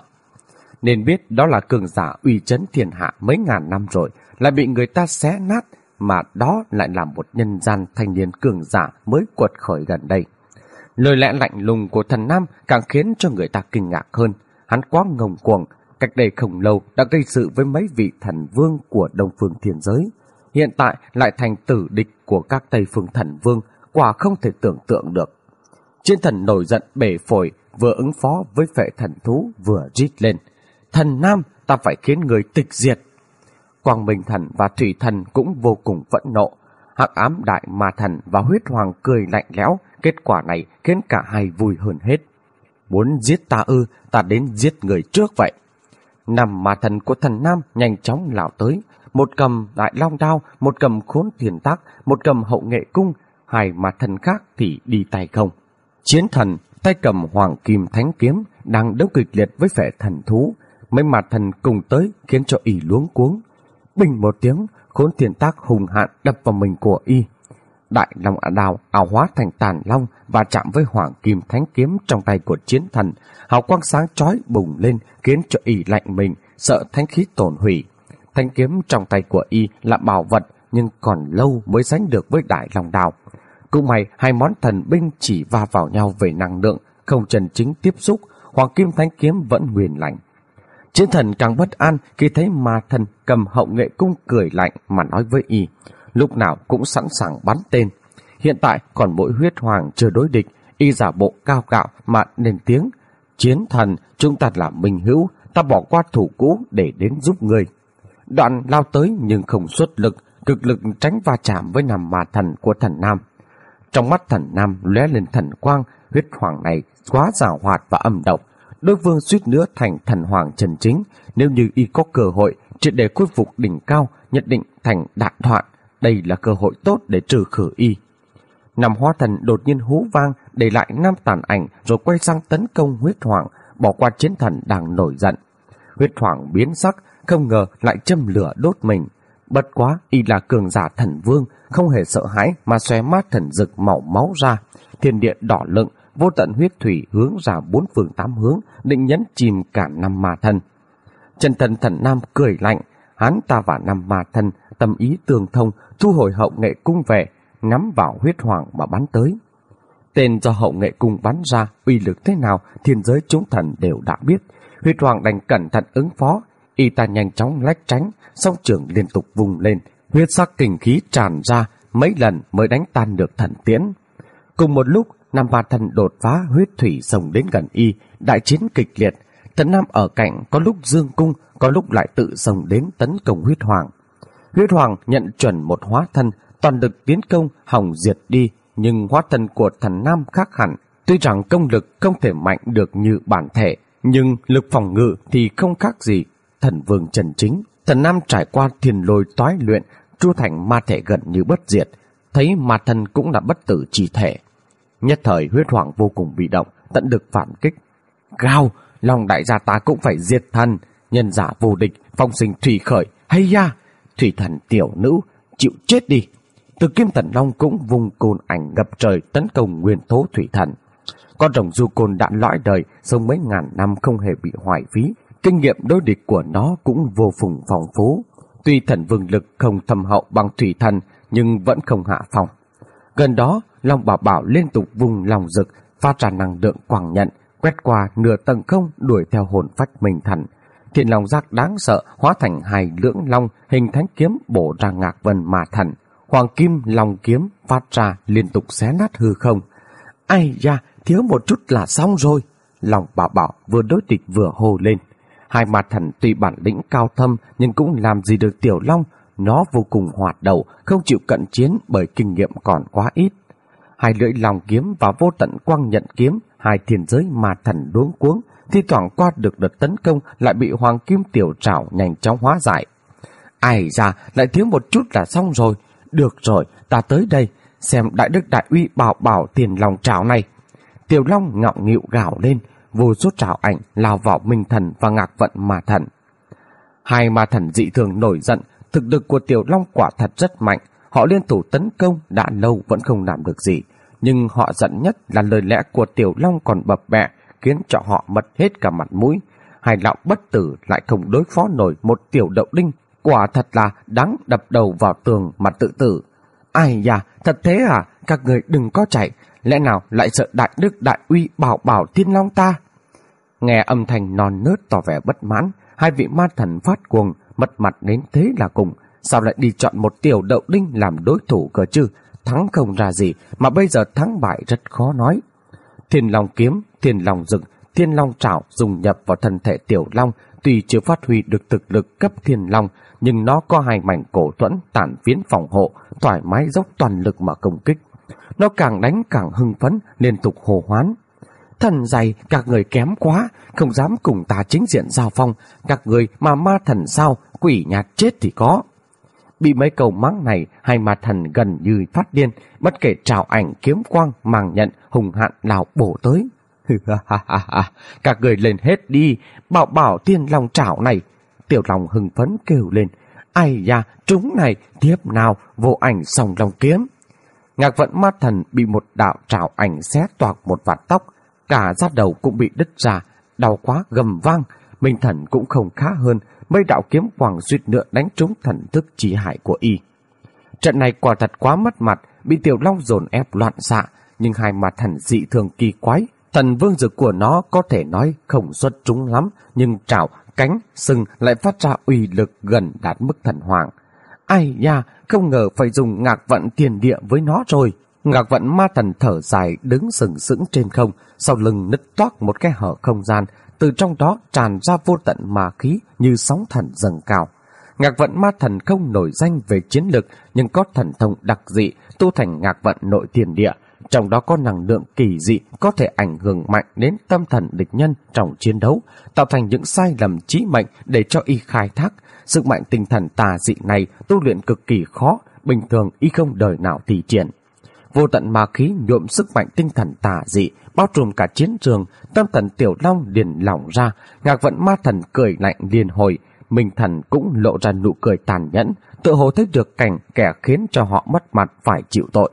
Nên biết đó là cường giả uy chấn thiên hạ mấy ngàn năm rồi, lại bị người ta xé nát, mà đó lại là một nhân gian thanh niên cường giả mới quật khởi gần đây. Lời lẽ lạnh lùng của thần Nam càng khiến cho người ta kinh ngạc hơn. Hắn quá ngông cuồng, cách đây không lâu đã gây sự với mấy vị thần vương của Đông Phương Thiên Giới. Hiện tại lại thành tử địch của các Tây Phương thần vương, quả không thể tưởng tượng được. Chiến thần nổi giận bể phổi, vừa ứng phó với phệ thần thú vừa rít lên. Thần Nam, ta phải khiến người tịch diệt. Quang Minh thần và Thủy thần cũng vô cùng phẫn nộ. Hắc ám đại ma thần và huyết hoàng cười lạnh lẽo. Kết quả này khiến cả hai vui hơn hết. Muốn giết ta ư, ta đến giết người trước vậy. Năm ma thần của thần Nam nhanh chóng lao tới. Một cầm đại long đao, một cầm khốn thiền tác, một cầm hậu nghệ cung. Hai ma thần khác thì đi tay không. Chiến thần tay cầm hoàng kim thánh kiếm đang đấu kịch liệt với phệ thần thú. Mấy ma thần cùng tới khiến cho y luống cuống. Bình một tiếng, khốn thiền tác hùng hạn đập vào mình của y. Đại long đao ảo hóa thành tàn long và chạm với hoàng kim thánh kiếm trong tay của chiến thần. Hào quang sáng chói bùng lên khiến cho y lạnh mình, sợ thánh khí tổn hủy. Thanh kiếm trong tay của y là bảo vật, nhưng còn lâu mới sánh được với đại long đao. Cũng may hai món thần binh chỉ va vào nhau về năng lượng, không chân chính tiếp xúc. Hoàng kim thánh kiếm vẫn nguyên lành. Chiến thần càng bất an khi thấy ma thần cầm hậu nghệ cung cười lạnh mà nói với y, lúc nào cũng sẵn sàng bắn tên. Hiện tại còn mỗi huyết hoàng chưa đối địch, y giả bộ cao cạo mà lên tiếng. Chiến thần, chúng ta là minh hữu, ta bỏ qua thủ cũ để đến giúp người. Đoạn lao tới nhưng không xuất lực, cực lực tránh va chạm với nằm ma thần của thần Nam. Trong mắt thần Nam lóe lên thần quang, huyết hoàng này quá giàu hoạt và âm độc. Đối phương suýt nữa thành thần hoàng chân chính. Nếu như y có cơ hội triệt để khôi phục đỉnh cao, nhất định thành đại thoạn. Đây là cơ hội tốt để trừ khử y. Năm hóa thần đột nhiên hú vang, để lại năm tàn ảnh rồi quay sang tấn công huyết hoàng, bỏ qua chiến thần đang nổi giận. Huyết hoàng biến sắc, không ngờ lại châm lửa đốt mình. Bất quá y là cường giả thần vương, không hề sợ hãi mà xòe mắt thần rực màu máu ra. Thiên địa đỏ lựng, vô tận huyết thủy hướng ra bốn phương tám hướng, định nhấn chìm cả năm ma thân. Chân thần thần Nam cười lạnh, hắn ta và năm ma thân tâm ý tương thông, thu hồi hậu nghệ cung về, nắm vào huyết hoàng mà bắn tới. Tên do hậu nghệ cung bắn ra uy lực thế nào thiên giới chúng thần đều đã biết. Huyết hoàng đành cẩn thận ứng phó, y ta nhanh chóng lách tránh, song trường liên tục vùng lên, huyết sắc kình khí tràn ra, mấy lần mới đánh tan được thần tiễn. Cùng một lúc, năm ma thần đột phá huyết thủy xông đến gần y, đại chiến kịch liệt. Thần Nam ở cạnh có lúc dương cung, có lúc lại tự xông đến tấn công huyết hoàng. Huyết hoàng nhận chuẩn một hóa thân, toàn lực tiến công hòng diệt đi, nhưng hóa thân của thần Nam khác hẳn. Tuy rằng công lực không thể mạnh được như bản thể, nhưng lực phòng ngự thì không khác gì thần vương chân chính. Thần Nam trải qua thiền lôi toái luyện, tru thành ma thể gần như bất diệt, thấy ma thân cũng là bất tử chi thể. Nhất thời huyết hoàng vô cùng bị động, tận lực phản kích. Gào, lòng đại gia ta cũng phải diệt thần, nhân giả vô địch, phong sinh thủy khởi, hay ya, thủy thần tiểu nữ, chịu chết đi. Từ Kim Thần Long cũng vùng cồn ảnh ngập trời tấn công nguyên tố thủy thần. Con rồng du côn đã lõi đời, sống mấy ngàn năm không hề bị hoại phí, kinh nghiệm đối địch của nó cũng vô phùng phong phú. Tuy thần vương lực không thâm hậu bằng thủy thần, nhưng vẫn không hạ phong. Gần đó, Long Bảo Bảo liên tục vùng lòng rực, phát ra năng lượng quang nhận, quét qua nửa tầng không đuổi theo hồn phách minh thần. Thiên Long giác đáng sợ hóa thành hai lưỡng long hình thánh kiếm bổ ra Ngạc Vân Ma Thần. Hoàng kim long kiếm phát ra liên tục xé nát hư không. Ai da, thiếu một chút là xong rồi. Long Bảo Bảo vừa đối địch vừa hô lên. Hai ma thần tuy bản lĩnh cao thâm nhưng cũng làm gì được Tiểu Long, nó vô cùng hoạt đầu, không chịu cận chiến bởi kinh nghiệm còn quá ít. Hai lưỡi lòng kiếm và vô tận quang nhận kiếm, hai thiên giới ma thần luống cuống, thi thoảng qua được đợt tấn công lại bị hoàng kim tiểu trảo nhanh chóng hóa giải. Ai ra, lại thiếu một chút là xong rồi. Được rồi, ta tới đây, xem đại đức đại uy bảo bảo tiền lòng trảo này. Tiểu Long ngạo nghịu gào lên, vô số trảo ảnh lao vào Minh Thần và Ngạc Vận ma thần. Hai ma thần dị thường nổi giận, thực lực của Tiểu Long quả thật rất mạnh, họ liên thủ tấn công đã lâu vẫn không làm được gì, nhưng họ giận nhất là lời lẽ của Tiểu Long còn bập bẹ, khiến cho họ mất hết cả mặt mũi. Hai lão bất tử lại không đối phó nổi một tiểu đậu đinh, quả thật là đáng đập đầu vào tường mà tự tử. Ai da, thật thế à, các người đừng có chạy, lẽ nào lại sợ đại đức đại uy bảo bảo Thiên Long ta? Nghe âm thanh non nớt tỏ vẻ bất mãn, hai vị ma thần phát cuồng, mất mặt đến thế là cùng. Sao lại đi chọn một tiểu đậu đinh làm đối thủ cơ chứ? Thắng không ra gì, mà bây giờ thắng bại rất khó nói. Thiên Long kiếm, Thiên Long rực, Thiên Long trảo dùng nhập vào thân thể Tiểu Long, tuy chưa phát huy được thực lực cấp Thiên Long, nhưng nó có hai mảnh cổ thuẫn tản phiến phòng hộ, thoải mái dốc toàn lực mà công kích. Nó càng đánh càng hưng phấn, liên tục hô hoán. Thần dày, các người kém quá, không dám cùng ta chính diện giao phong, các người mà ma thần sao, quỷ nhạt chết thì có. Bị mấy câu mắng này, hai ma thần gần như phát điên, bất kể trảo ảnh kiếm quang, màng nhận, hùng hạn lao bổ tới. Các người lên hết đi, bảo bảo Thiên Long trảo này. Tiểu Long hưng phấn kêu lên. Ai da, chúng này, tiếp nào, vô ảnh song long kiếm. Ngạc Vận ma thần bị một đạo trảo ảnh xé toạc một vạt tóc, cả da đầu cũng bị đứt ra, đau quá gầm vang. Minh Thần cũng không khá hơn, mấy đạo kiếm quang suýt nữa đánh trúng thần thức chí hại của y. Trận này quả thật quá mất mặt, bị Tiểu Long dồn ép loạn xạ, nhưng hai ma thần dị thường kỳ quái. Thần vương dực của nó có thể nói không xuất chúng lắm, nhưng trảo, cánh, sừng lại phát ra uy lực gần đạt mức thần hoàng. Ai da, không ngờ phải dùng Ngạc Vận tiền địa với nó rồi. Ngạc Vận ma thần thở dài đứng sừng sững trên không, sau lưng nứt toác một cái hở không gian, từ trong đó tràn ra vô tận ma khí như sóng thần dâng cao. Ngạc Vận ma thần không nổi danh về chiến lực, nhưng có thần thông đặc dị tu thành Ngạc Vận nội tiền địa, trong đó có năng lượng kỳ dị có thể ảnh hưởng mạnh đến tâm thần địch nhân trong chiến đấu, tạo thành những sai lầm chí mệnh để cho y khai thác. Sức mạnh tinh thần tà dị này tu luyện cực kỳ khó, bình thường y không đời nào thi triển. Vô tận ma khí nhuộm sức mạnh tinh thần tà dị, bao trùm cả chiến trường. Tâm thần Tiểu Long liền lỏng ra, Ngạc Vận ma thần cười lạnh liên hồi. Minh Thần cũng lộ ra nụ cười tàn nhẫn, tự hồ thấy được cảnh kẻ khiến cho họ mất mặt phải chịu tội.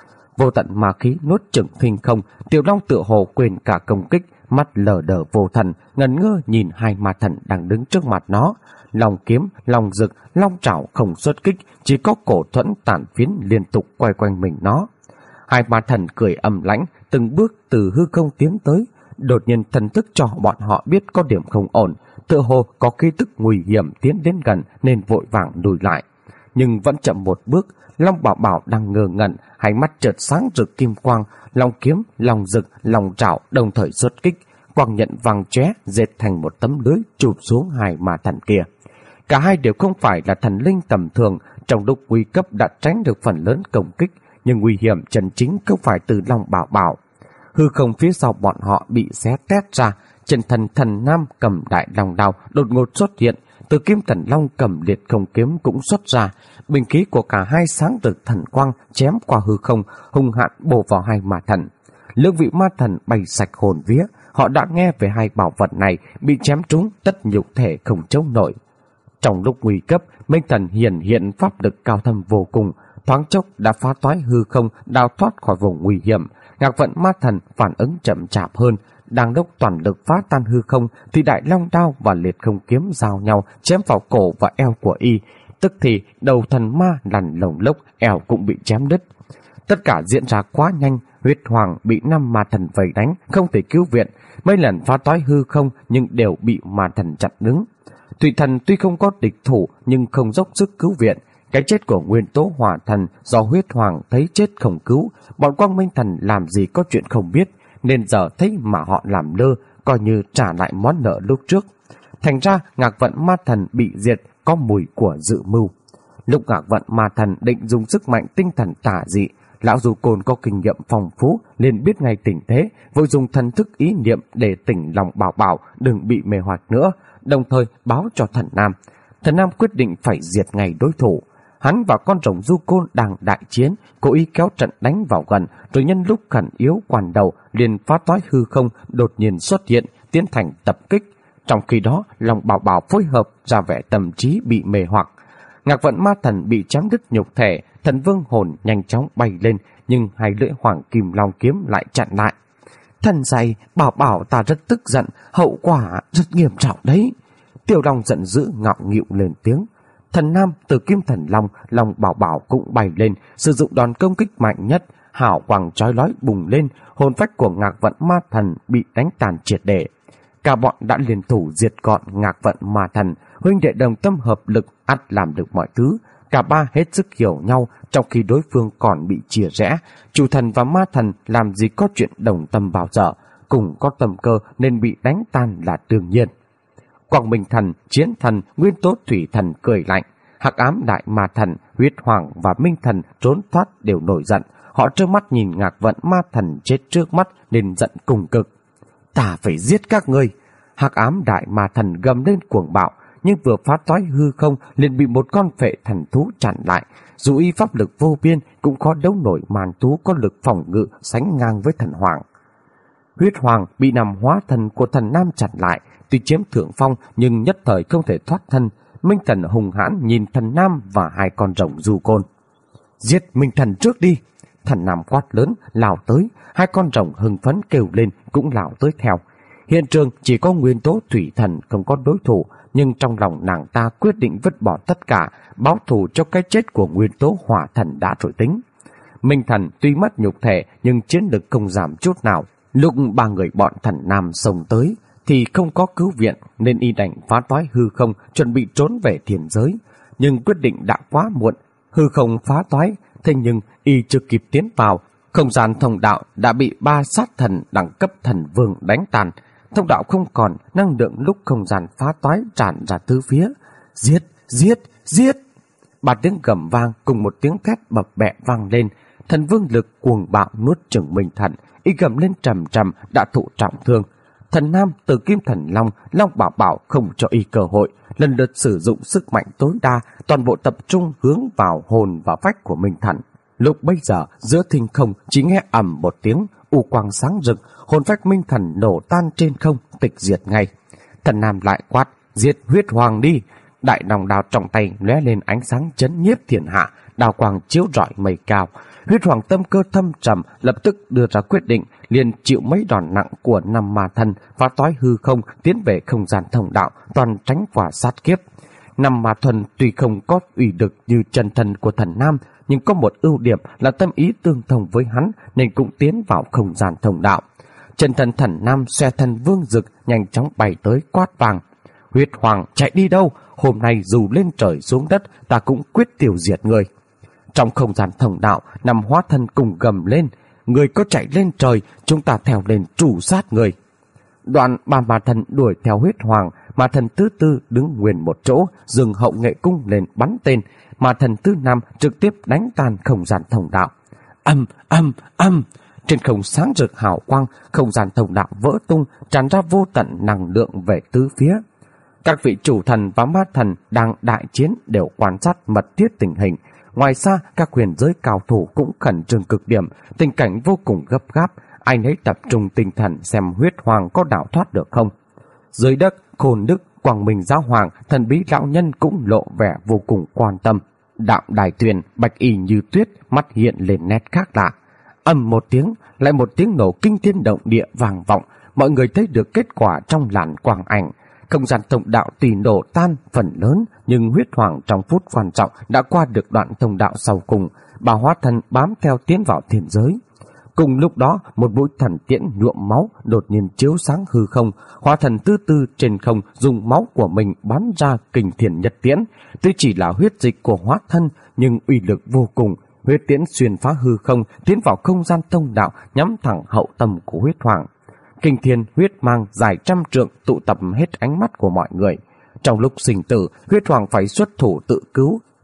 Vô tận ma khí nuốt chửng thinh không, Tiểu Long tự hồ quên cả công kích, mắt lờ đờ vô thần, ngẩn ngơ nhìn hai ma thần đang đứng trước mặt nó. Long kiếm, long rực, long trảo không xuất kích, chỉ có cổ thuẫn tản phiến liên tục quay quanh mình nó. Hai ma thần cười âm lãnh, từng bước từ hư không tiến tới. Đột nhiên thần thức cho bọn họ biết có điểm không ổn, tựa hồ có khí tức nguy hiểm tiến đến gần nên vội vàng lùi lại. Nhưng vẫn chậm một bước, Long Bảo Bảo đang ngơ ngẩn, hai mắt chợt sáng rực kim quang, long kiếm, long rực, long trảo đồng thời xuất kích, quang nhận vàng chóe dệt thành một tấm lưới chụp xuống hai ma thần kia. Cả hai đều không phải là thần linh tầm thường, trong lúc nguy cấp đã tránh được phần lớn công kích, nhưng nguy hiểm chân chính không phải từ Long Bảo Bảo. Hư không phía sau bọn họ bị xé tét ra, chân thần thần nam cầm đại long đao đột ngột xuất hiện, từ kim thần long cầm liệt không kiếm cũng xuất ra, binh khí của cả hai sáng rực thần quang chém qua hư không, hung hạn bổ vào hai ma thần. Lưỡng vị ma thần bay sạch hồn vía, họ đã nghe về hai bảo vật này bị chém trúng tất nhục thể không chống nổi. Trong lúc nguy cấp, Minh Thần hiển hiện pháp lực cao thâm vô cùng, thoáng chốc đã phá toái hư không, đào thoát khỏi vùng nguy hiểm. Ngạc Vận ma thần phản ứng chậm chạp hơn, đang đốc toàn lực phá tan hư không thì đại long đao và liệt không kiếm giao nhau chém vào cổ và eo của y, tức thì đầu thần ma lằn lồng lốc, eo cũng bị chém đứt. Tất cả diễn ra quá nhanh, huyết hoàng bị năm ma thần vây đánh, không thể cứu viện, mấy lần phá toái hư không nhưng đều bị ma thần chặn đứng. Thủy thần tuy không có địch thủ nhưng không dốc sức cứu viện. Cái chết của nguyên tố hỏa thần do huyết hoàng thấy chết không cứu, bọn quang minh thần làm gì có chuyện không biết, nên giờ thấy mà họ làm lơ, coi như trả lại món nợ lúc trước. Thành ra Ngạc Vận ma thần bị diệt có mùi của dự mưu. Lúc Ngạc Vận Ma Thần định dùng sức mạnh tinh thần tà dị, lão Du Côn có kinh nghiệm phong phú, liền biết ngay tình thế, vội dùng thần thức ý niệm để tỉnh lòng Bảo Bảo đừng bị mê hoặc nữa, đồng thời báo cho Thần Nam. Thần Nam quyết định phải diệt ngay đối thủ. Hắn và con rồng Du Côn đang đại chiến, cố ý kéo trận đánh vào gần, rồi nhân lúc khẩn yếu quan đầu liền phá toái hư không đột nhiên xuất hiện, tiến hành tập kích. Trong khi đó, lòng Bảo Bảo phối hợp ra vẻ tâm trí bị mê hoặc. Ngạc Vận Ma Thần bị chém đứt nhục thể, Thần Vương hồn nhanh chóng bay lên, nhưng hai lưỡi hoàng kim long kiếm lại chặn lại. Thần dày, Bảo Bảo ta rất tức giận, hậu quả rất nghiêm trọng đấy. Tiểu Long giận dữ ngạo nghịu lên tiếng. Thần Nam từ Kim Thần Long, lòng Bảo Bảo cũng bay lên, sử dụng đòn công kích mạnh nhất, hào quang chói lói bùng lên, hồn phách của Ngạc Vận Ma Thần bị đánh tàn triệt để. Cả bọn đã liên thủ diệt gọn Ngạc Vận Ma Thần, huynh đệ đồng tâm hợp lực ắt làm được mọi thứ. Cả ba hết sức hiểu nhau, trong khi đối phương còn bị chia rẽ. Chủ thần và ma thần làm gì có chuyện đồng tâm bao giờ, cùng có tầm cơ nên bị đánh tan là đương nhiên. Quang Minh Thần, Chiến Thần, Nguyên Tố Thủy Thần cười lạnh. Hắc Ám Đại Ma Thần, Huyết Hoàng và Minh Thần trốn thoát đều nổi giận. Họ trơ mắt nhìn Ngạc Vận Ma Thần chết trước mắt nên giận cùng cực. Ta phải giết các ngươi! Hắc Ám Đại Ma Thần gầm lên cuồng bạo, nhưng vừa phá toái hư không liền bị một con phệ thần thú chặn lại. Dù y pháp lực vô biên cũng khó đấu nổi màn thú có lực phòng ngự sánh ngang với Thần Hoàng. Huyết Hoàng bị nằm hóa thần của Thần Nam chặn lại, tuy chiếm thượng phong nhưng nhất thời không thể thoát thân. Minh Thần hùng hãn nhìn Thần Nam và hai con rồng Du Côn. Giết Minh Thần trước đi! Thần Nam quát lớn lao tới, hai con rồng hưng phấn kêu lên cũng lao tới theo. Hiện trường chỉ có Nguyên Tố Thủy Thần không có đối thủ, nhưng trong lòng nàng ta quyết định vứt bỏ tất cả, báo thù cho cái chết của Nguyên Tố Hỏa Thần đã rồi tính. Minh Thần tuy mất nhục thể nhưng chiến lực không giảm chút nào. Lúc ba người bọn Thần Nam xông tới thì không có cứu viện nên y đành phá toái hư không chuẩn bị trốn về thiên giới. Nhưng quyết định đã quá muộn, hư không phá toái, thế nhưng y chưa kịp tiến vào, không gian thông đạo đã bị ba sát thần đẳng cấp thần vương đánh tàn. Thông đạo không còn, năng lượng lúc không gian phá toái tràn ra tứ phía. Giết, giết, giết! Ba tiếng gầm vang cùng một tiếng thét bập bẹ vang lên. Thần vương lực cuồng bạo nuốt chửng Minh Thần, y gầm lên trầm trầm đã thụ trọng thương. Thần Nam từ Kim Thần Long, Long Bảo Bảo không cho y cơ hội, lần lượt sử dụng sức mạnh tối đa, toàn bộ tập trung hướng vào hồn và phách của Minh Thần. Lúc bây giờ giữa thinh không chỉ nghe ầm một tiếng, u quang sáng rực, hồn phách Minh Thần nổ tan trên không, tịch diệt ngay. Thần Nam lại quát, giết Huyết Hoàng đi! Đại đồng đao trong tay lóe lên ánh sáng chấn nhiếp thiên hạ, đao quang chiếu rọi mây cao. Huyết Hoàng tâm cơ thâm trầm, lập tức đưa ra quyết định, liền chịu mấy đòn nặng của năm ma thần, phá toái hư không, tiến về không gian thông đạo, toàn tránh quả sát kiếp. Năm ma thuần tuy không có uy lực như chân thần của Thần Nam, nhưng có một ưu điểm là tâm ý tương thông với hắn nên cũng tiến vào không gian thông đạo. Chân thần Thần Nam xoe thần vương dực nhanh chóng bay tới quát vàng. Huyết Hoàng chạy đi đâu? Hôm nay dù lên trời xuống đất ta cũng quyết tiêu diệt người. Trong không gian thông đạo, năm hóa thân cùng gầm lên. Người có chạy lên trời, chúng ta theo lên trụ sát người. Đoạn ba ma thần đuổi theo Huyết Hoàng, ma thần thứ tư đứng nguyên một chỗ, dừng hậu nghệ cung lên bắn tên. Ma thần thứ năm trực tiếp đánh tan không gian thông đạo. Âm, âm, âm! Trên không sáng rực hào quang, không gian thông đạo vỡ tung, tràn ra vô tận năng lượng về tứ phía. Các vị chủ thần và ma thần đang đại chiến đều quan sát mật thiết tình hình. Ngoài ra, các huyền giới cao thủ cũng khẩn trương cực điểm, tình cảnh vô cùng gấp gáp, ai nấy tập trung tinh thần xem Huyết Hoàng có đảo thoát được không. Dưới đất, Khôn Đức, Quang Minh Giáo Hoàng, thần bí lão nhân cũng lộ vẻ vô cùng quan tâm. Đạo Đài Tuyền, bạch y như tuyết, mắt hiện lên nét khác lạ. Ầm một tiếng, lại một tiếng nổ kinh thiên động địa vang vọng, mọi người thấy được kết quả trong làn quang ảnh. Không gian thông đạo tùy nổ tan phần lớn, nhưng Huyết Hoàng trong phút quan trọng đã qua được đoạn thông đạo sau cùng, bà hóa thân bám theo tiến vào thiên giới. Cùng lúc đó, một mũi thần tiễn nhuộm máu đột nhiên chiếu sáng hư không, hóa thần thứ tư trên không dùng máu của mình bắn ra kình thiền nhật tiễn. Tuy chỉ là huyết dịch của hóa thân, nhưng uy lực vô cùng. Huyết tiễn xuyên phá hư không, tiến vào không gian thông đạo, nhắm thẳng hậu tâm của Huyết Hoàng. Kinh thiên huyết mang dài trăm trượng tụ tập hết ánh mắt của mọi người. Trong lúc sinh tử, Huyết Hoàng phải xuất thủ tự cứu,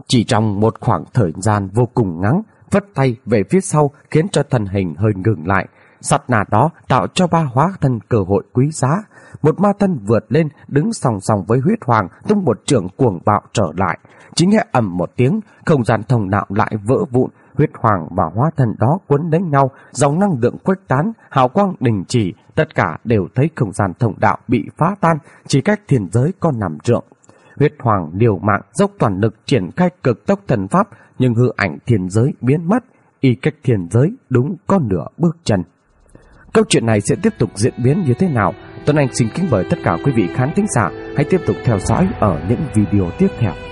Chỉ trong một khoảng thời gian vô cùng ngắn, vất tay về phía sau khiến cho thân hình hơi ngừng lại. Sát na đó tạo cho ba hóa thân cơ hội quý giá. Một ma thân vượt lên, đứng song song với huyết hoàng, tung một trường cuồng bạo trở lại. Chỉ nghe ầm một tiếng, không gian thông đạo lại vỡ vụn. Huyết hoàng và hóa thân đó quấn đánh nhau, dòng năng lượng khuếch tán, hào quang đình chỉ, tất cả đều thấy không gian thông đạo bị phá tan, chỉ cách thiên giới còn nằm trượng. Huyết hoàng liều mạng dốc toàn lực triển khai cực tốc thần pháp, nhưng hư ảnh thiên giới biến mất, y cách thiên giới đúng có nửa bước chân. Câu chuyện này sẽ tiếp tục diễn biến như thế nào? Tuấn Anh xin kính mời tất cả quý vị khán thính giả hãy tiếp tục theo dõi ở những video tiếp theo.